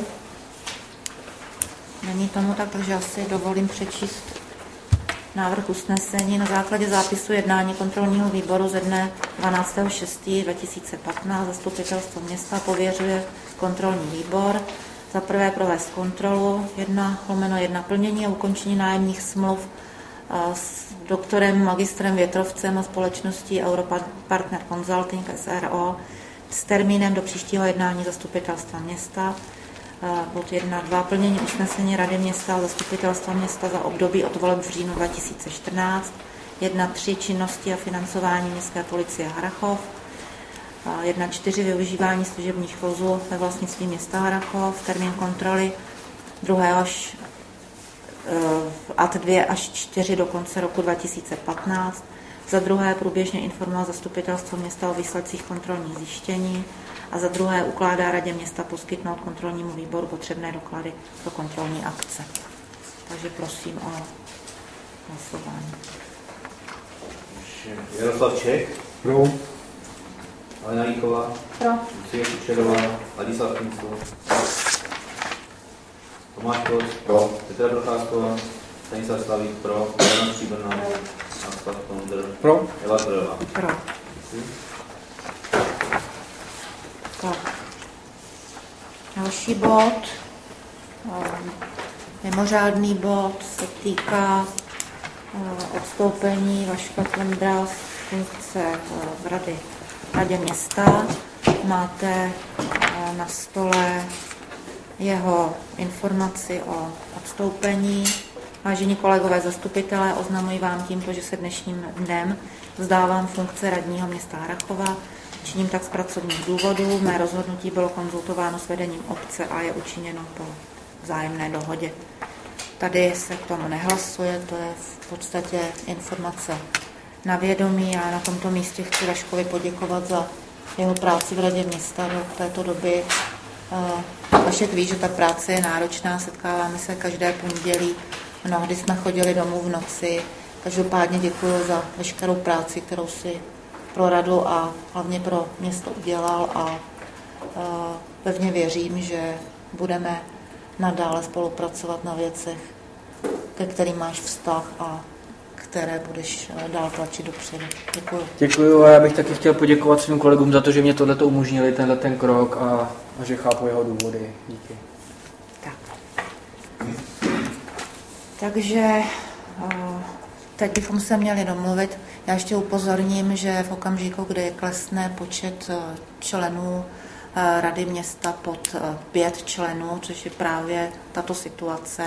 A: Není tomu tak, takže asi dovolím přečíst návrh usnesení na základě zápisu jednání kontrolního výboru ze dne 12.6.2015. Zastupitelstvo města pověřuje kontrolní výbor za prvé provést kontrolu 1/1 plnění a ukončení nájemních smluv s doktorem magistrem Větrovcem a společností Europartner Consulting SRO s termínem do příštího jednání zastupitelstva města. Bod 1.2. Plnění usnesení Rady města a zastupitelstva města za období od voleb v říjnu 2014. 1.3. Činnosti a financování městské policie Harrachov. 1.4. Využívání služebních vozů ve vlastnictví města Harrachov. Termín kontroly 2. ad 2 až 4 do konce roku 2015. Za druhé průběžně informovat zastupitelstvo města o výsledcích kontrolních zjištění. A za druhé ukládá radě města poskytnout kontrolnímu výboru potřebné doklady pro kontrolní akce. Takže prosím o hlasování.
B: Jaroslav Čech.
D: Pro.
B: Alena Jíková.
A: Pro.
B: Lucie Kučerová. Ladislav Kincl. Tomáš Kloc,
I: Pro.
B: Petra Procházková, Stanislav Slavík, pro, Jana Stříbrná, Václav Kondr,
C: Pro.
B: Eva Zdrojová.
A: Pro. Tak. Další bod, mimořádný bod, se týká odstoupení Vaška Kondra z funkce v radě města. Máte na stole jeho informaci o odstoupení. Vážení kolegové zastupitelé, oznamuji vám tímto, že se dnešním dnem vzdávám funkce radního města Harrachova. Činím tak z pracovních důvodů. Mé rozhodnutí bylo konzultováno s vedením obce a je učiněno po vzájemné dohodě. Tady se k tomu nehlasuje, to je v podstatě informace na vědomí a na tomto místě chci Vaškovi poděkovat za jeho práci v radě města do této doby. Vašek ví, že ta práce je náročná, setkáváme se každé pondělí, mnohdy jsme chodili domů v noci. Každopádně děkuji za veškerou práci, kterou si pro radu a hlavně pro město udělal a pevně věřím, že budeme nadále spolupracovat na věcech, ke kterým máš vztah a které budeš dál tlačit dopředu. Děkuji.
C: Děkuji a já bych taky chtěl poděkovat svým kolegům za to, že mě tohleto umožnili, ten krok a že chápu jeho důvody. Díky.
A: Tak. Takže teď bychom se měli domluvit. Já ještě upozorním, že v okamžiku, kdy klesne počet členů rady města pod 5 členů, což je právě tato situace,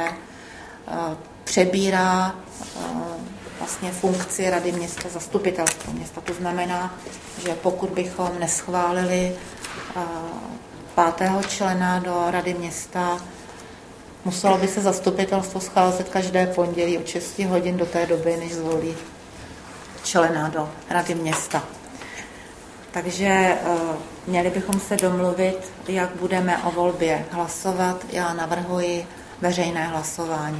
A: přebírá vlastně funkci rady města zastupitelstvo města. To znamená, že pokud bychom neschválili 5. člena do rady města, muselo by se zastupitelstvo scházet každé pondělí od 6 hodin do té doby, než zvolí člena do rady města. Takže měli bychom se domluvit, jak budeme o volbě hlasovat. Já navrhuji veřejné hlasování.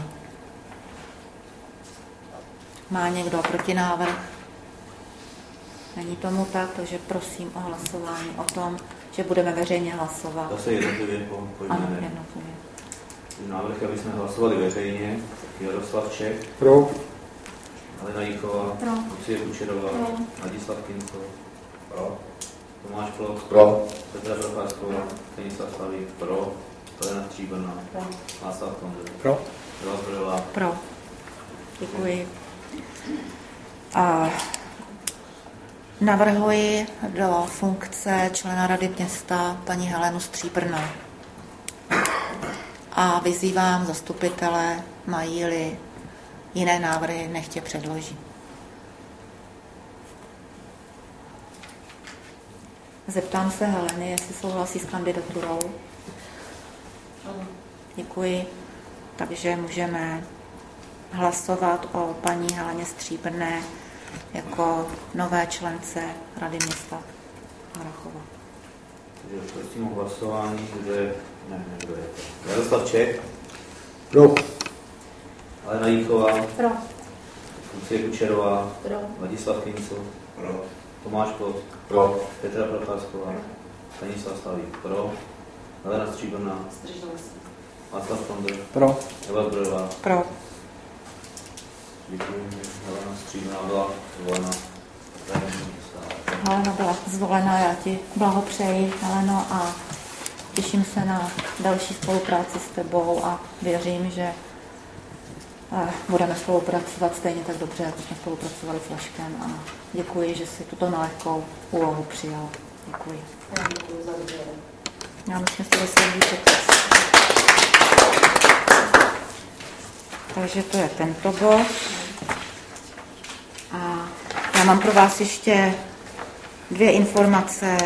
A: Má někdo protinávrh? Není tomu tak, takže prosím o hlasování o tom, že budeme veřejně hlasovat.
B: Zase jednotlivě
A: Ano, jednotlivě.
B: Návrh, aby jsme hlasovali veřejně, Jaroslav Čech.
D: Pro.
B: Alena Jíchová.
A: Pro.
B: Lucie Kučerová. Ladislav Kincl. Pro. Tomáš Kloc.
I: Pro.
B: Petra Procházková. Stanislav Slavík. Pro. Alena Stříbrná.
A: Pro.
B: Václav Kondr.
D: Pro.
B: Eva Zdrojová.
A: Pro. Děkuji. A navrhuji do funkce člena rady města paní Helenu Stříbrnou. A vyzývám zastupitele, mají-li jiné návrhy, nechť je předloží. Zeptám se Heleny, jestli souhlasí s kandidaturou. Děkuji. Takže můžeme hlasovat o paní Heleně Stříbrné jako nové člence rady města Harrachova.
B: Takže prosím o hlasování, kdo je Jaroslav Čech.
D: Pro.
B: Alena Jíchová.
A: Pro.
B: Lucie Kučerová.
A: Pro.
B: Ladislav Kincl.
I: Pro.
B: Tomáš Kloc.
I: Pro.
B: Petra Procházková. Stanislav Slavík. Pro. Helena Stříbrná. Václav Kondr.
C: Pro.
B: Eva Zdrojová.
A: Pro.
B: Děkuji, Helena Stříbrná byla zvolena.
A: Helena byla zvolena, já ti blahopřeji, Heleno, a těším se na další spolupráci s tebou a věřím, že budeme spolupracovat stejně tak dobře, jako jsme spolupracovali s Vaškem, a děkuji, že jsi tuto nelehkou úlohu přijal. Děkuji. Já myslím, že se výčet. Takže to je tento bod. A já mám pro vás ještě 2 informace.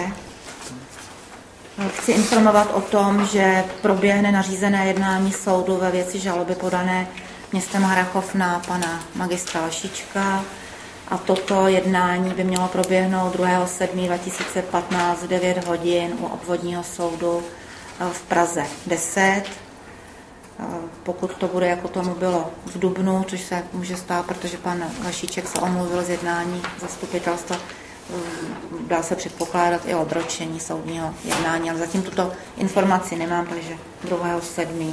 A: Chci informovat o tom, že proběhne nařízené jednání soudu ve věci žaloby podané městem Harrachov na pana magistra Vašíčka. A toto jednání by mělo proběhnout 2.7.2015 v 9 hodin u obvodního soudu v Praze 10. Pokud to bude, jako tomu bylo v dubnu, což se může stát, protože pan Vašíček se omluvil z jednání zastupitelstva, dá se předpokládat i odročení soudního jednání, ale zatím tuto informaci nemám, takže 2.7.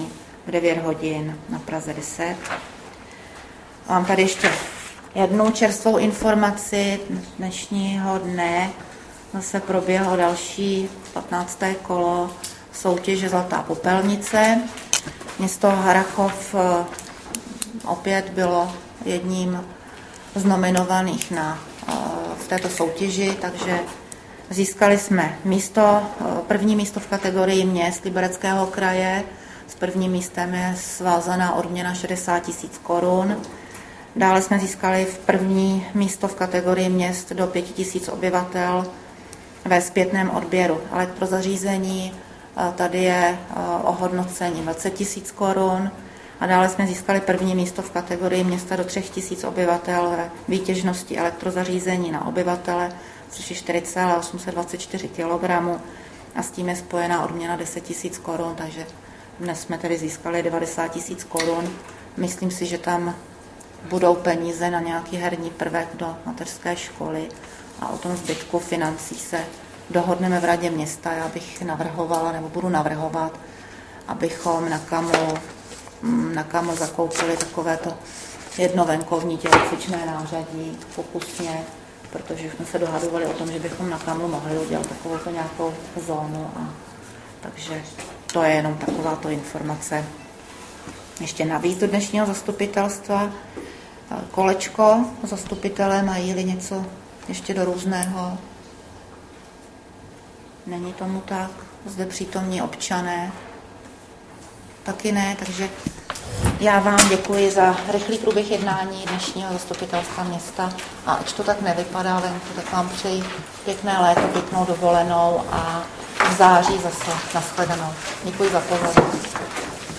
A: v 9 hodin na Praze 10. Mám tady ještě jednu čerstvou informaci dnešního dne. Zase proběhlo další 15. kolo soutěže Zlatá popelnice. Město Harrachov opět bylo jedním z nominovaných v této soutěži, takže získali jsme první místo v kategorii měst Libereckého kraje. S prvním místem je svázaná odměna 60 000 korun. Dále jsme získali v první místo v kategorii měst do 5 000 obyvatel ve zpětném odběru elektrozařízení. Tady je ohodnocení 20 000 korun. A dále jsme získali první místo v kategorii města do 3 000 obyvatel ve výtěžnosti elektrozařízení na obyvatele, což je 4,824 kg. A s tím je spojená odměna 10 000 korun, takže dnes jsme tedy získali 90 000 korun. Myslím si, že tam budou peníze na nějaký herní prvek do mateřské školy a o tom zbytku financí se dohodneme v radě města. Já bych navrhovala, nebo budu navrhovat, abychom na Kaml zakoupili takovéto jedno venkovní tělocvičné nářadí pokusně, protože jsme se dohadovali o tom, že bychom na Kamlu mohli udělat takovou nějakou zónu. Takže to je jenom takováto informace. Ještě navíc do dnešního zastupitelstva kolečko zastupitelé, mají-li něco ještě do různého. Není tomu tak. Zde přítomní občané taky ne, takže já vám děkuji za rychlý průběh jednání dnešního zastupitelstva města a ač to tak nevypadá venku, tak vám přeji pěkné léto, pěknou dovolenou a v září zase nashledanou. Děkuji za pozornost.